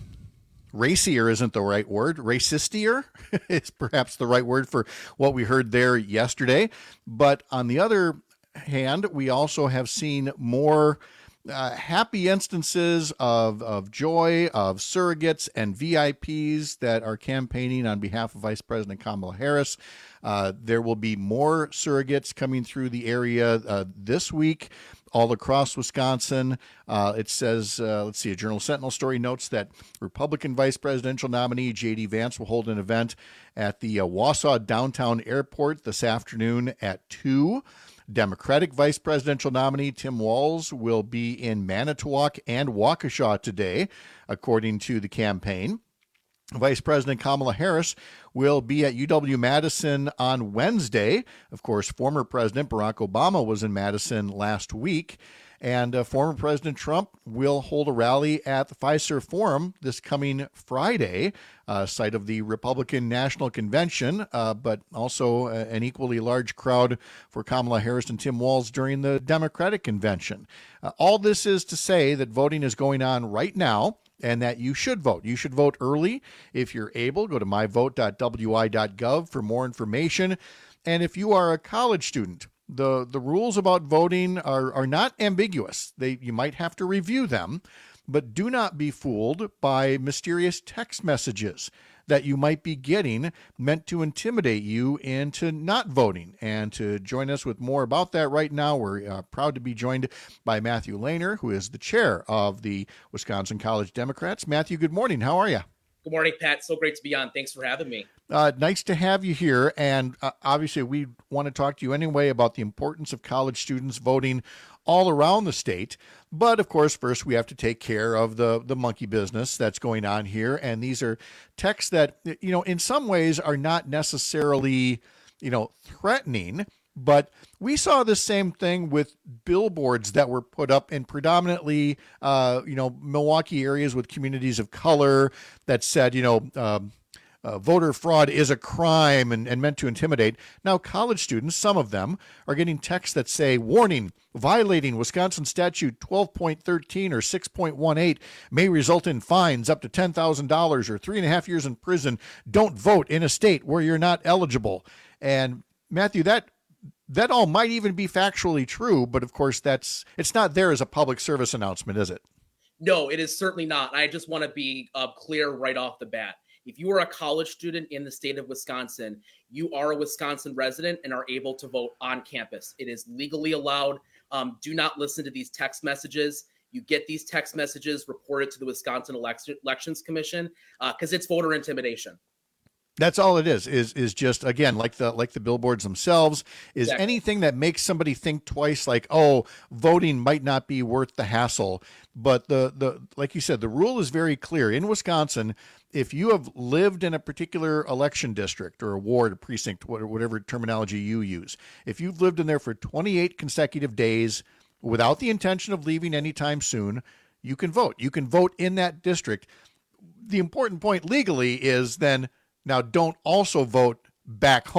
racier isn't the right word. Racistier is perhaps the right word for what we heard there yesterday. But on the other hand, we also have seen more uh, happy instances of, of joy, of surrogates and V I Ps that are campaigning on behalf of Vice President Kamala Harris. Uh, there will be more surrogates coming through the area uh, this week, all across Wisconsin. Uh, it says, uh, let's see, a Journal Sentinel story notes that Republican vice presidential nominee J D Vance will hold an event at the uh, Wausau Downtown Airport this afternoon at two. Democratic vice presidential nominee Tim Walz will be in Manitowoc and Waukesha today, according to the campaign. Vice President Kamala Harris will be at U W-Madison on Wednesday. Of course, former President Barack Obama was in Madison last week. And uh, former President Trump will hold a rally at the Fiserv Forum this coming Friday, uh, site of the Republican National Convention, uh, but also uh, an equally large crowd for Kamala Harris and Tim Walz during the Democratic Convention. Uh, all this is to say that voting is going on right now, and that you should vote. You should vote early. If you're able, go to my vote dot w i dot gov for more information. And if you are a college student, the the rules about voting are, are not ambiguous. They you might have to review them, but do not be fooled by mysterious text messages that you might be getting meant to intimidate you into not voting. And to join us with more about that right now, we're uh, proud to be joined by Matthew Lehner, who is the chair of the Wisconsin College Democrats. Matthew, good morning. How are you? Good morning, Pat. So great to be on. Thanks for having me. Uh, nice to have you here. And uh, obviously, we want to talk to you anyway about the importance of college students voting all around the state. But of course, first we have to take care of the, the monkey business that's going on here. And these are texts that, you know, in some ways are not necessarily, you know, threatening. But we saw the same thing with billboards that were put up in predominantly, uh, you know, Milwaukee areas with communities of color that said, you know, um, uh, voter fraud is a crime and, and meant to intimidate. Now, college students, some of them, are getting texts that say, warning, violating Wisconsin statute twelve point thirteen or six point one eight may result in fines up to ten thousand dollars or three and a half years in prison. Don't vote in a state where you're not eligible. And Matthew, that That all might even be factually true, but of course that's it's not there as a public service announcement, is it? No, it is certainly not. I just want to be uh, clear right off the bat. If you are a college student in the state of Wisconsin, you are a Wisconsin resident and are able to vote on campus. It is legally allowed. Um, do not listen to these text messages. You get these text messages reported to the Wisconsin Election, Elections Commission because uh, it's voter intimidation. That's all it is, is is just, again, like the like the billboards themselves, is exactly. Anything that makes somebody think twice, like, oh, voting might not be worth the hassle. But the, the like you said, the rule is very clear. In Wisconsin, if you have lived in a particular election district or a ward, a precinct, whatever terminology you use, if you've lived in there for twenty-eight consecutive days without the intention of leaving anytime soon, you can vote. You can vote in that district. The important point legally is then, now, don't also vote back home,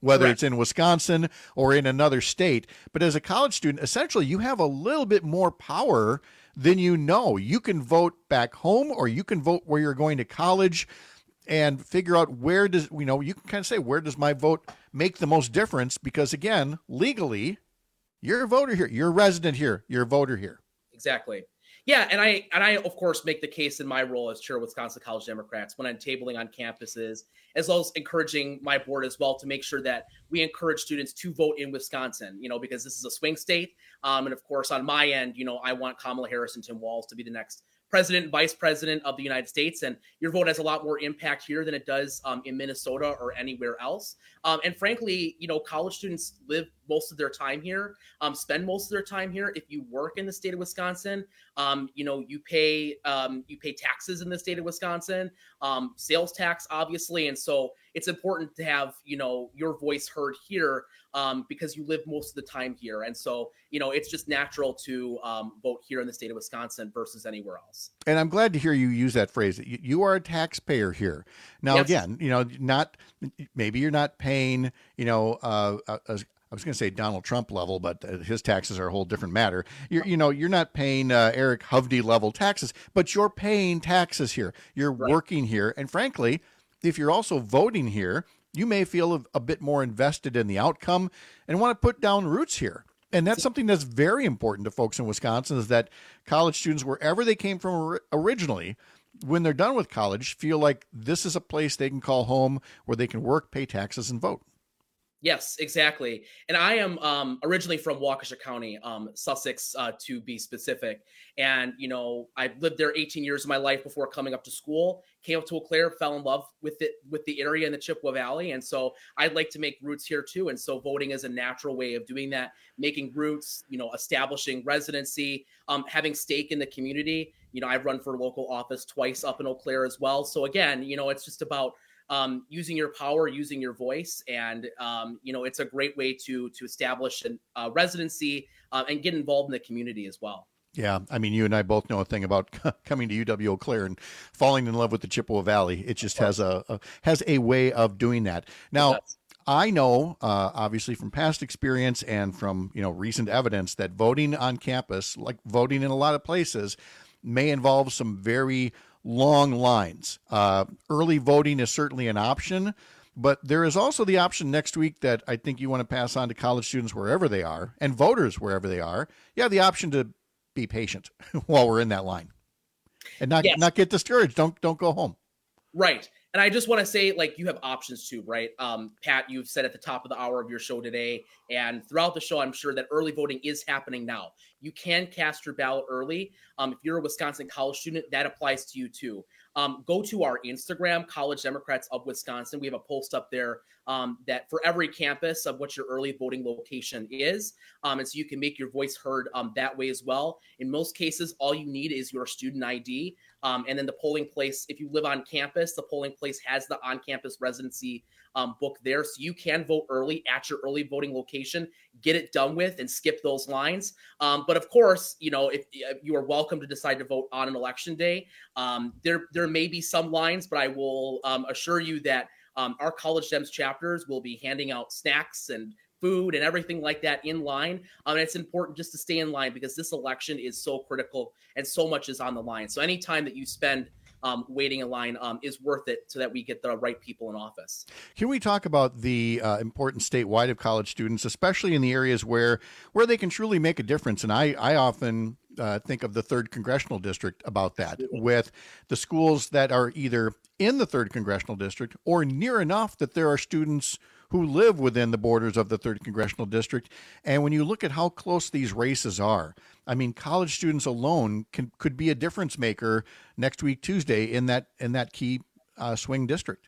whether Correct. it's in Wisconsin or in another state. But as a college student, essentially, you have a little bit more power than you know. You can vote back home, or you can vote where you're going to college and figure out where does, you know, you can kind of say, where does my vote make the most difference? Because again, legally, you're a voter here. You're a resident here. You're a voter here. Exactly. Yeah, and I and I of course make the case in my role as chair of Wisconsin College Democrats when I'm tabling on campuses, as well as encouraging my board as well to make sure that we encourage students to vote in Wisconsin, you know, because this is a swing state. Um, and of course, on my end, you know, I want Kamala Harris and Tim Walz to be the next president and vice president of the United States. And your vote has a lot more impact here than it does um, in Minnesota or anywhere else. Um, and frankly, you know, college students live most of their time here, um, spend most of their time here. If you work in the state of Wisconsin, um, you know, you pay um, you pay taxes in the state of Wisconsin, um, sales tax, obviously. And so it's important to have, you know, your voice heard here um, because you live most of the time here. And so, you know, it's just natural to um, vote here in the state of Wisconsin versus anywhere else. And I'm glad to hear you use that phrase. You, you are a taxpayer here. Now, Yes. again, you know, not, maybe you're not paying, you know, uh, a, a I was going to say Donald Trump level, but his taxes are a whole different matter. You're, you know, you're not paying uh, Eric Hovde level taxes, but you're paying taxes here. You're Right. working here. And frankly, if you're also voting here, you may feel a, a bit more invested in the outcome and want to put down roots here. And that's something that's very important to folks in Wisconsin, is that college students, wherever they came from or- originally, when they're done with college, feel like this is a place they can call home where they can work, pay taxes, and vote. Yes, exactly. And I am um, originally from Waukesha County, um, Sussex, uh, to be specific. And, you know, I've lived there eighteen years of my life before coming up to school, came up to Eau Claire, fell in love with it, with the area in the Chippewa Valley. And so I'd like to make roots here too. And so voting is a natural way of doing that, making roots, you know, establishing residency, um, having stake in the community. You know, I've run for local office twice up in Eau Claire as well. So again, you know, it's just about Um, using your power, using your voice, and um, you know, it's a great way to to establish a uh, residency uh, and get involved in the community as well. Yeah, I mean, you and I both know a thing about coming to U W Eau Claire and falling in love with the Chippewa Valley. It just has a, a has a way of doing that. Now, I know, uh, obviously, from past experience and from you know recent evidence that voting on campus, like voting in a lot of places, may involve some very long lines. Uh, early voting is certainly an option, but there is also the option next week that I think you want to pass on to college students wherever they are and voters wherever they are. You have the option to be patient while we're in that line and not, Yes. not get discouraged. Don't, don't go home. Right. And I just want to say, like, you have options too, right? Um, Pat, you've said at the top of the hour of your show today, and throughout the show, I'm sure that early voting is happening now. You can cast your ballot early. Um, if you're a Wisconsin college student, that applies to you too. Um, go to our Instagram, College Democrats of Wisconsin. We have a post up there um, that for every campus of what your early voting location is. Um, and so you can make your voice heard um, that way as well. In most cases, all you need is your student I D. Um, and then the polling place, if you live on campus, the polling place has the on-campus residency um, book there. So you can vote early at your early voting location, get it done with, and skip those lines. Um, but of course, you know, if, if you are welcome to decide to vote on an election day, um, there, there may be some lines, but I will um, assure you that um, our College Dems chapters will be handing out snacks and food and everything like that in line. Um, and it's important just to stay in line because this election is so critical and so much is on the line. So any time that you spend um, waiting in line um, is worth it so that we get the right people in office. Can we talk about the uh, importance statewide of college students, especially in the areas where where they can truly make a difference? And I, I often uh, think of the third congressional district about that, with the schools that are either in the third congressional district or near enough that there are students who live within the borders of the third congressional district. And when you look at how close these races are, I mean, college students alone can could be a difference maker next week, Tuesday, in that in that key uh, swing district.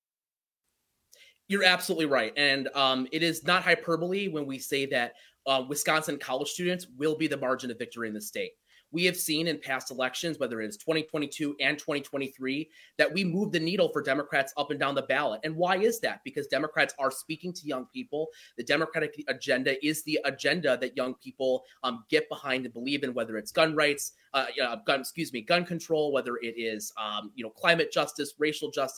You're absolutely right. And um, it is not hyperbole when we say that uh, Wisconsin college students will be the margin of victory in the state. We have seen in past elections, whether it's twenty twenty-two and twenty twenty-three, that we move the needle for Democrats up and down the ballot. And why is that? Because Democrats are speaking to young people. The Democratic agenda is the agenda that young people um, get behind and believe in, whether it's gun rights, uh, uh, gun, excuse me, gun control, whether it is, um, you know, climate justice, racial justice,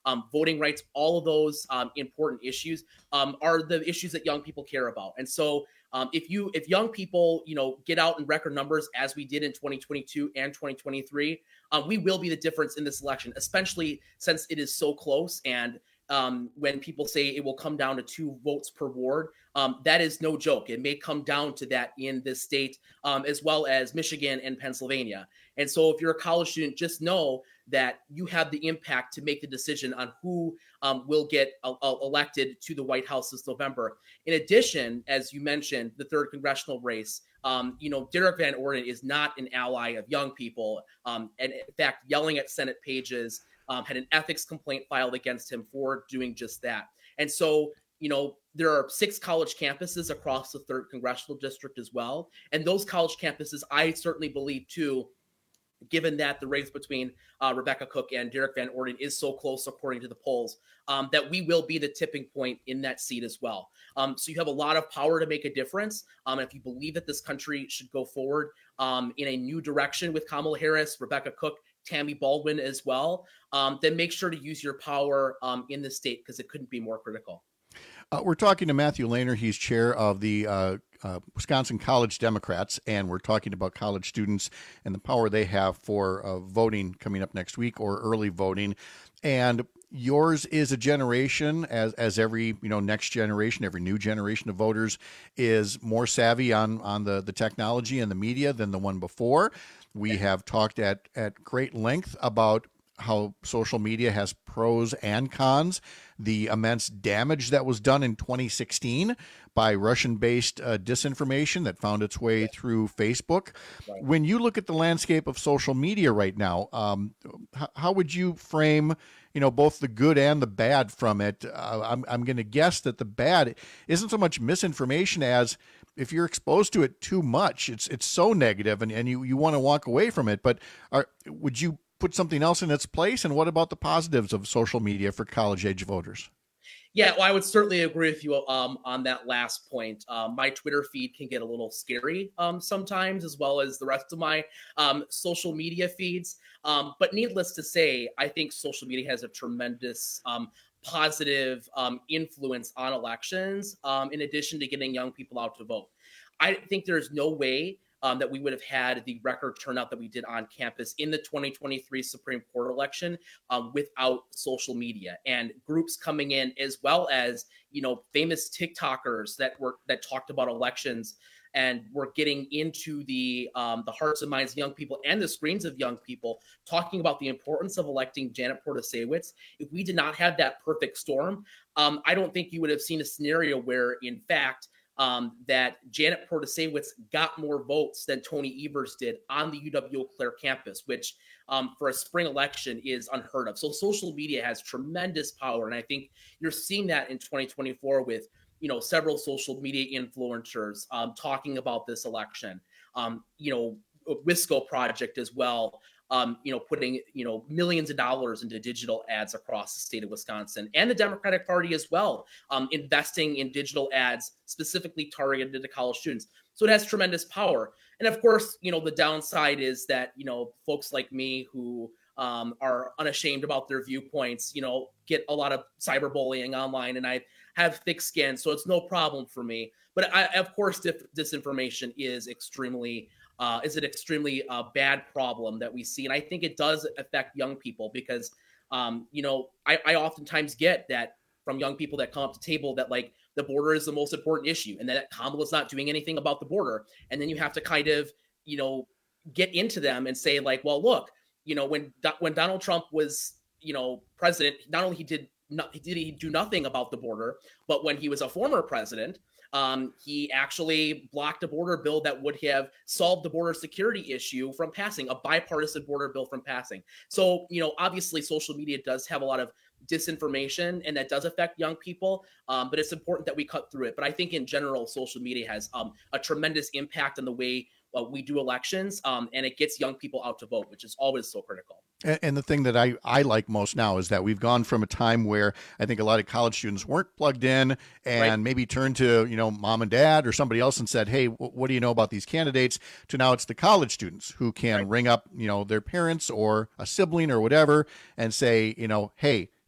um, voting rights, all of those um, important issues um, are the issues that young people care about. And so um, if you if young people, you know, get out in record numbers as we did in twenty twenty-two and twenty twenty-three, um, we will be the difference in this election, especially since it is so close. And um, when people say it will come down to two votes per ward, um, that is no joke. It may come down to that in this state, um, as well as Michigan and Pennsylvania. And so if you're a college student, just know that you have the impact to make the decision on who um, will get uh, elected to the White House this November. In addition, as you mentioned, the third congressional race, um, you know, Derek Van Orden is not an ally of young people. Um, and in fact, yelling at Senate pages, um, had an ethics complaint filed against him for doing just that. And so, you know, there are six college campuses across the third congressional district as well. And those college campuses, I certainly believe too, given that the race between uh, Rebecca Cook and Derek Van Orden is so close, according to the polls, um, that we will be the tipping point in that seat as well. Um, so you have a lot of power to make a difference. Um, if you believe that this country should go forward um, in a new direction with Kamala Harris, Rebecca Cook, Tammy Baldwin as well, um, then make sure to use your power um, in the state, because it couldn't be more critical. Uh, we're talking to Matthew Lehner. He's chair of the uh, uh, Wisconsin College Democrats, and we're talking about college students and the power they have for uh, voting coming up next week, or early voting. And yours is a generation, as as every you know next generation, every new generation of voters is more savvy on on the the technology and the media than the one before. We have talked at at great length about how social media has pros and cons, the immense damage that was done in twenty sixteen by Russian-based uh, disinformation that found its way through Facebook. Right. When you look at the landscape of social media right now, um, h- how would you frame, you know, both the good and the bad from it? Uh, I'm, I'm going to guess that the bad isn't so much misinformation as if you're exposed to it too much, it's it's so negative and, and you, you want to walk away from it. But are, would you put something else in its place? And what about the positives of social media for college age voters? Yeah, well, I would certainly agree with you um, on that last point. Um, my Twitter feed can get a little scary um, sometimes, as well as the rest of my um, social media feeds. Um, but needless to say, I think social media has a tremendous um, positive um, influence on elections, um, in addition to getting young people out to vote. I think there's no way Um, that we would have had the record turnout that we did on campus in the twenty twenty-three Supreme Court election um, without social media and groups coming in, as well as, you know, famous TikTokers that were that talked about elections and were getting into the um, the hearts and minds of young people and the screens of young people, talking about the importance of electing Janet Protasiewicz. If we did not have that perfect storm, um, I don't think you would have seen a scenario where, in fact, Um, that Janet Protasiewicz got more votes than Tony Evers did on the U W-Eau Claire campus, which um, for a spring election is unheard of. So social media has tremendous power. And I think you're seeing that in twenty twenty-four with, you know, several social media influencers um, talking about this election. Um, you know, Wisco Project as well, um, you know, putting, you know, millions of dollars into digital ads across the state of Wisconsin, and the Democratic Party as well, um, investing in digital ads specifically targeted to college students. So it has tremendous power. And of course, you know, the downside is that, you know, folks like me who um, are unashamed about their viewpoints, you know, get a lot of cyberbullying online, and I have thick skin, so it's no problem for me. But I, of course, dif- disinformation is extremely Uh, is an extremely uh, bad problem that we see. And I think it does affect young people because, um, you know, I, I oftentimes get that from young people that come up to table that, like, the border is the most important issue and that Kamala's not doing anything about the border. And then you have to kind of, you know, get into them and say, like, well, look, you know, when when Donald Trump was, you know, president, not only he did not, did he do nothing about the border, but when he was a former president, Um, he actually blocked a border bill that would have solved the border security issue from passing, a bipartisan border bill from passing. So, you know, obviously social media does have a lot of disinformation and that does affect young people, um, but it's important that we cut through it. But I think in general, social media has um, a tremendous impact on the way uh, we do elections, um, and it gets young people out to vote, which is always so critical. And, and the thing that I, I like most now is that we've gone from a time where I think a lot of college students weren't plugged in and right. maybe turned to, you know, mom and dad or somebody else and said, hey, w- what do you know about these candidates? To now it's the college students who can right. ring up, you know, their parents or a sibling or whatever and say, you know, hey,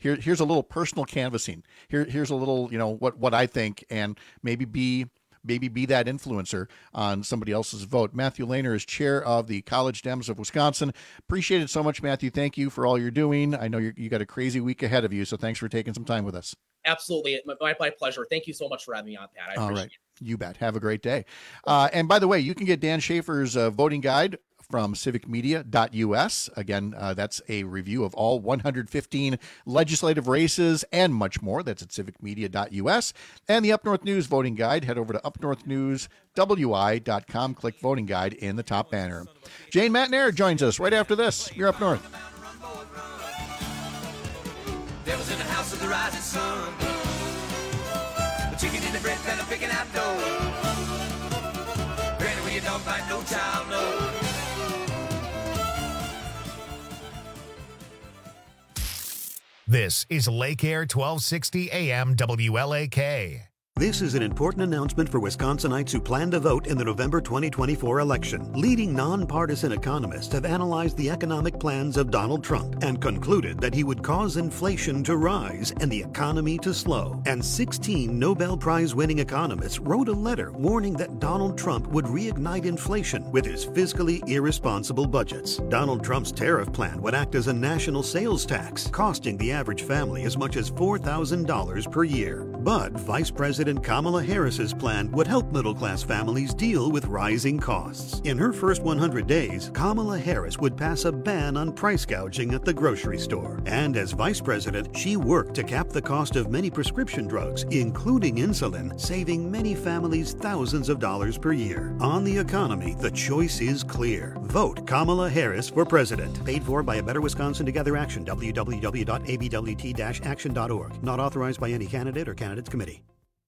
here, here's a little personal canvassing. Here, here's a little, you know, what, what I think, and maybe be maybe be that influencer on somebody else's vote. Matthew Lehner is chair of the College Dems of Wisconsin. Appreciate it so much, Matthew. Thank you for all you're doing. I know you're, you got a crazy week ahead of you, so thanks for taking some time with us. Absolutely. My, my pleasure. Thank you so much for having me on, Pat. I All appreciate right. it. You bet. Have a great day. Uh, and by the way, you can get Dan Schaefer's uh, voting guide from civic media dot U S. Again, uh, that's a review of all one hundred fifteen legislative races and much more. That's at civic media dot U S. And the Up North News voting guide, head over to up north news w i dot com. Click voting guide in the top banner. Jane Matnair joins us right after this. You're Up North. There was in the house of the rising sun. The chicken in the bread pan and picking out dough. Granny, when you don't bite, no child knows. This is Lake Air twelve sixty A M W L A K. This is an important announcement for Wisconsinites who plan to vote in the November twenty twenty-four election. Leading nonpartisan economists have analyzed the economic plans of Donald Trump and concluded that he would cause inflation to rise and the economy to slow. And sixteen Nobel Prize-winning economists wrote a letter warning that Donald Trump would reignite inflation with his fiscally irresponsible budgets. Donald Trump's tariff plan would act as a national sales tax, costing the average family as much as four thousand dollars per year. But Vice President Kamala Harris's plan would help middle-class families deal with rising costs. In her first one hundred days, Kamala Harris would pass a ban on price gouging at the grocery store. And as vice president, she worked to cap the cost of many prescription drugs, including insulin, saving many families thousands of dollars per year. On the economy, the choice is clear. Vote Kamala Harris for president. Paid for by A Better Wisconsin Together Action, w w w dot a b w t dash action dot org. Not authorized by any candidate or candidates committee.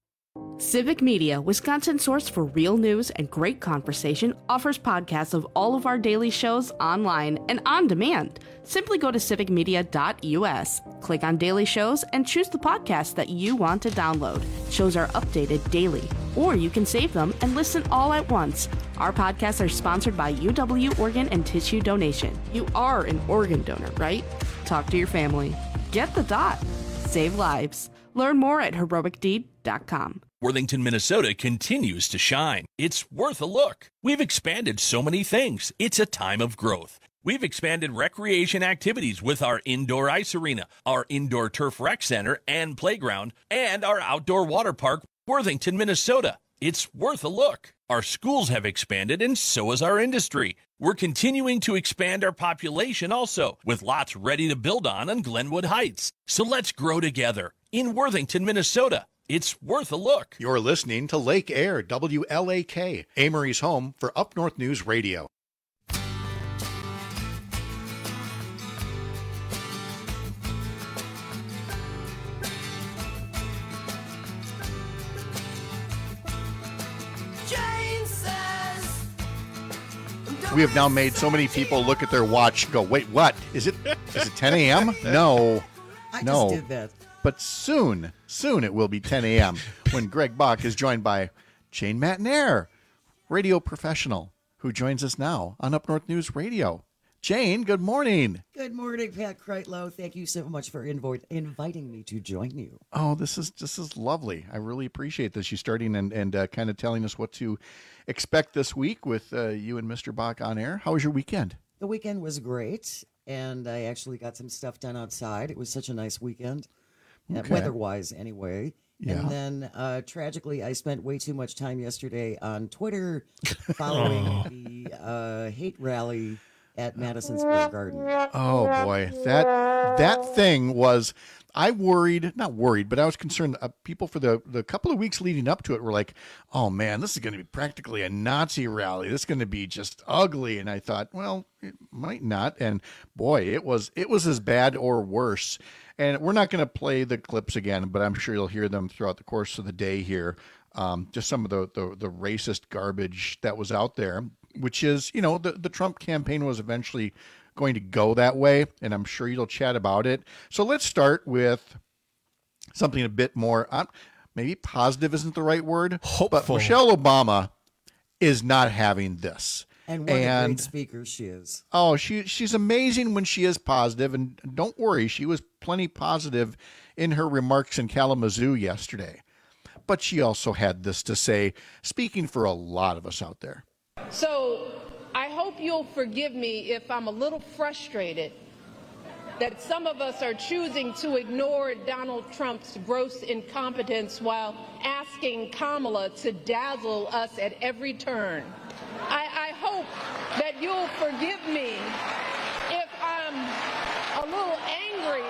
Civic Media, Wisconsin's source for real news and great conversation, offers podcasts of all of our daily shows online and on demand. Simply go to civic media dot U S, click on daily shows, and choose the podcast that you want to download. Shows are updated daily, or you can save them and listen all at once. Our podcasts are sponsored by U W Organ and Tissue Donation. You are an organ donor, right? Talk to your family. Get the dot. Save lives. Learn more at heroic deed dot com. Worthington, Minnesota continues to shine. It's worth a look. We've expanded so many things. It's a time of growth. We've expanded recreation activities with our indoor ice arena, our indoor turf rec center and playground, and our outdoor water park, Worthington, Minnesota. It's worth a look. Our schools have expanded, and so has our industry. We're continuing to expand our population also, with lots ready to build on on Glenwood Heights. So let's grow together in Worthington, Minnesota. It's worth a look. You're listening to Lake Air, W L A K, Amory's home for Up North News Radio. We have now made so many people look at their watch and go, wait, what? Is it is it ten a.m.? No. I no. just did that. But soon, soon it will be ten a.m. when Greg Bach is joined by Jane Matnair, radio professional, who joins us now on Up North News Radio. Jane, good morning. Good morning, Pat Kreitlow. Thank you so much for invo- inviting me to join you. Oh, this is this is lovely. I really appreciate this. You starting and, and uh, kind of telling us what to expect this week with uh, you and Mister Bach on air. How was your weekend? The weekend was great, and I actually got some stuff done outside. It was such a nice weekend, uh, Okay. weather-wise anyway. Yeah. And then, uh, tragically, I spent way too much time yesterday on Twitter following Oh. the uh, hate rally at Madison Square Garden. Oh boy, that that thing was. I worried, not worried, but I was concerned. Uh, people for the the couple of weeks leading up to it were like, "Oh man, this is going to be practically a Nazi rally. This is going to be just ugly." And I thought, well, it might not. And boy, it was it was as bad or worse. And we're not going to play the clips again, but I'm sure you'll hear them throughout the course of the day here. Um, just some of the, the the racist garbage that was out there, which is, you know, the the Trump campaign was eventually going to go that way, and I'm sure you'll chat about it. So let's start with something a bit more, uh, maybe positive isn't the right word, Hopeful. but Michelle Obama is not having this. And what a great speaker she is. Oh, she she's amazing when she is positive, and don't worry, she was plenty positive in her remarks in Kalamazoo yesterday. But she also had this to say, speaking for a lot of us out there. So I hope you'll forgive me if I'm a little frustrated that some of us are choosing to ignore Donald Trump's gross incompetence while asking Kamala to dazzle us at every turn. I, I hope that you'll forgive me if I'm a little angry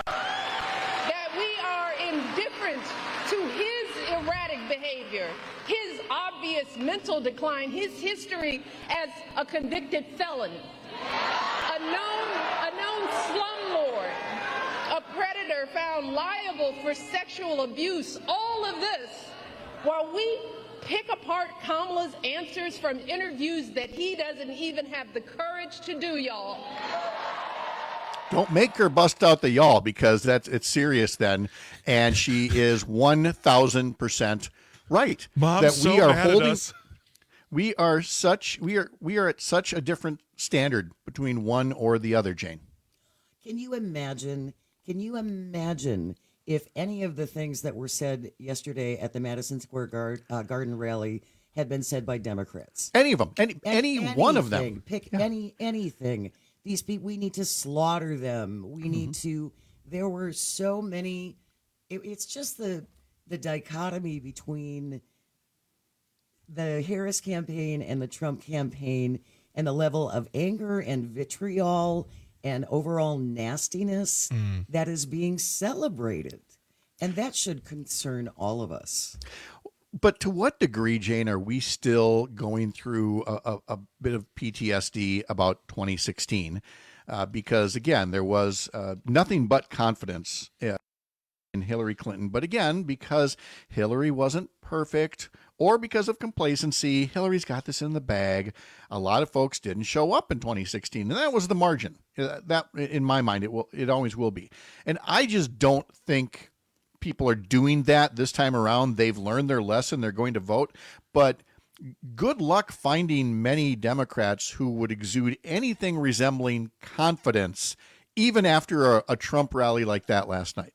that we are indifferent to his erratic behavior, his obvious mental decline, his history as a convicted felon, a known, a known slum lord, a predator found liable for sexual abuse, all of this while we pick apart Kamala's answers from interviews that he doesn't even have the courage to do, y'all. Don't make her bust out the y'all, because that's it's serious then, and she is one thousand percent right. Mom's that so we are mad at holding us. we are such we are we are at such a different standard between one or the other, Jane. Can you imagine? Can you imagine if any of the things that were said yesterday at the Madison Square Guard, uh, Garden rally had been said by Democrats? Any of them, any any Anything. one of them. Pick Yeah. any anything. These people, we need to slaughter them. We need Mm-hmm. to. There were so many. It, it's just the the dichotomy between the Harris campaign and the Trump campaign, and the level of anger and vitriol and overall nastiness Mm. that is being celebrated. And that should concern all of us. But to what degree, Jane, are we still going through a, a, a bit of P T S D about twenty sixteen? Uh, because, again, there was uh, nothing but confidence uh, in Hillary Clinton. But, again, because Hillary wasn't perfect or because of complacency, Hillary's got this in the bag. A lot of folks didn't show up in twenty sixteen, and that was the margin. Uh, that, in my mind, it will, it always will be. And I just don't think people are doing that this time around. They've learned their lesson. They're going to vote. But good luck finding many Democrats who would exude anything resembling confidence, even after a, a Trump rally like that last night.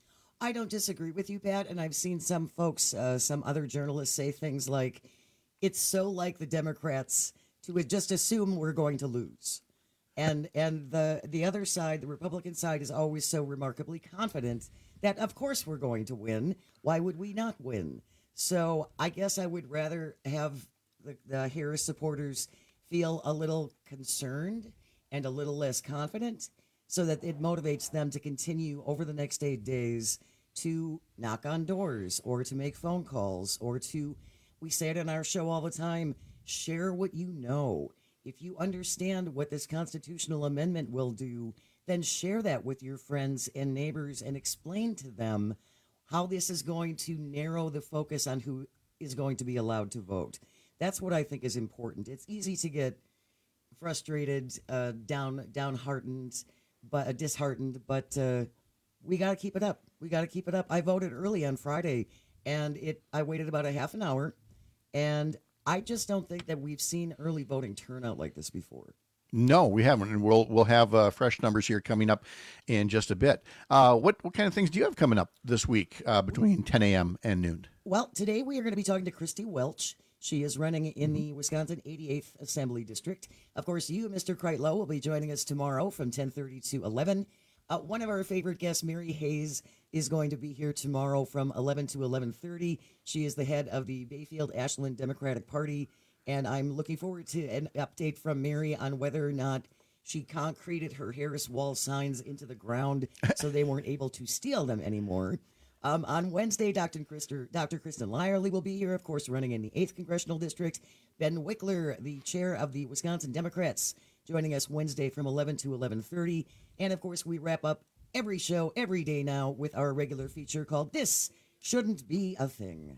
I don't disagree with you, Pat, and I've seen some folks, uh, some other journalists say things like, it's so like the Democrats to just assume we're going to lose. And and the, the other side, the Republican side, is always so remarkably confident that, of course, we're going to win. Why would we not win? So I guess I would rather have the, the Harris supporters feel a little concerned and a little less confident, so that it motivates them to continue over the next eight days to knock on doors or to make phone calls or to, we say it in our show all the time, share what you know. If you understand what this constitutional amendment will do, then share that with your friends and neighbors and explain to them how this is going to narrow the focus on who is going to be allowed to vote. That's what I think is important. It's easy to get frustrated, uh, down, downhearted, but uh, disheartened, but uh, we got to keep it up. We got to keep it up. I voted early on Friday, and it. I waited about a half an hour, and I just don't think that we've seen early voting turn out like this before. No, we haven't, and we'll we'll have uh, fresh numbers here coming up in just a bit. Uh, what what kind of things do you have coming up this week uh, between ten a.m. and noon? Well, today we are going to be talking to Christy Welch. She is running in the Wisconsin eighty-eighth Assembly District. Of course, you, Mister Kreitlow, will be joining us tomorrow from ten thirty to eleven. Uh, one of our favorite guests, Mary Hayes, is going to be here tomorrow from eleven to eleven thirty. She is the head of the Bayfield-Ashland Democratic Party, and I'm looking forward to an update from Mary on whether or not she concreted her Harris wall signs into the ground so they weren't able to steal them anymore. Um, on Wednesday, Doctor Christer, Doctor Kristen Lyerly will be here, of course, running in the eighth Congressional District. Ben Wickler, the chair of the Wisconsin Democrats, joining us Wednesday from eleven to eleven thirty. And, of course, we wrap up every show every day now with our regular feature called This Shouldn't Be a Thing.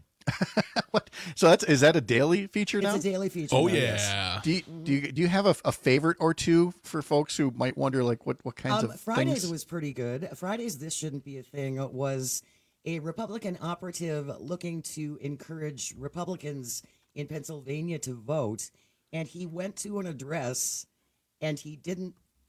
So that's is that a daily feature now? It's a daily feature. Oh now, yeah. yes. Do you, do you do you have a, a favorite or two for folks who might wonder like what what kinds Um, of Fridays things? was pretty good. Fridays, This Shouldn't Be a Thing was a Republican operative looking to encourage Republicans in Pennsylvania to vote, and he went to an address and he didn't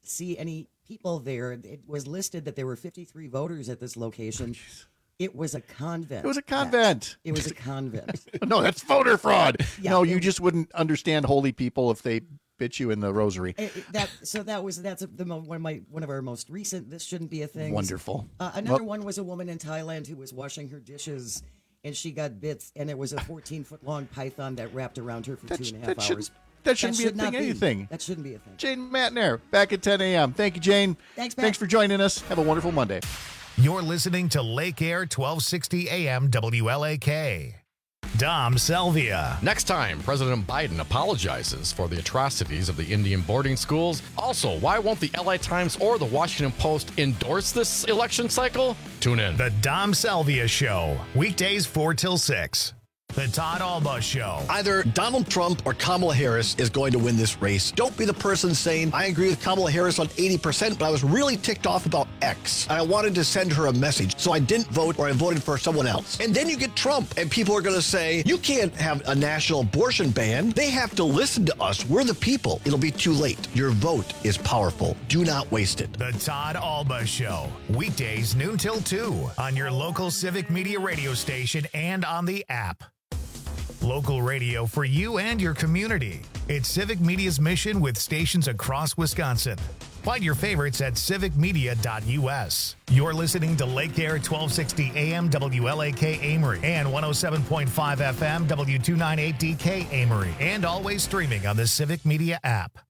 see any people there. It was listed that there were fifty-three voters at this location. It was a convent. It was a convent. It was a convent. No, that's voter fraud. Yeah, no, you it- just wouldn't understand holy people if they bit you in the rosary. It- it- that so that was that's a, the mo- one of my one of our most recent. This shouldn't be a thing. Wonderful. Uh, another Well- one was a woman in Thailand who was washing her dishes, and she got bit, and it was a fourteen foot long python that wrapped around her for That two sh- and a half that shouldn't- hours. that shouldn't be a should not thing, anything. That shouldn't be a thing. Jane Matner, back at ten a.m. Thank you, Jane. Thanks, Matt. Thanks for joining us. Have a wonderful Monday. You're listening to Lake Air twelve sixty A M W L A K. Dom Selvia. Next time, President Biden apologizes for the atrocities of the Indian boarding schools. Also, why won't the L A Times or the Washington Post endorse this election cycle? Tune in. The Dom Selvia Show. Weekdays four till six. The Todd Alba Show. Either Donald Trump or Kamala Harris is going to win this race. Don't be the person saying, I agree with Kamala Harris on eighty percent, but I was really ticked off about X. And I wanted to send her a message, so I didn't vote or I voted for someone else. And then you get Trump, and people are going to say, you can't have a national abortion ban. They have to listen to us. We're the people. It'll be too late. Your vote is powerful. Do not waste it. The Todd Alba Show. Weekdays noon till two on your local Civic Media radio station and on the app. Local radio for you and your community. It's Civic Media's mission with stations across Wisconsin. Find your favorites at civic media dot U S. You're listening to Lake Air twelve sixty A M W L A K Amory and one oh seven point five F M W two ninety-eight D K Amory, and always streaming on the Civic Media app.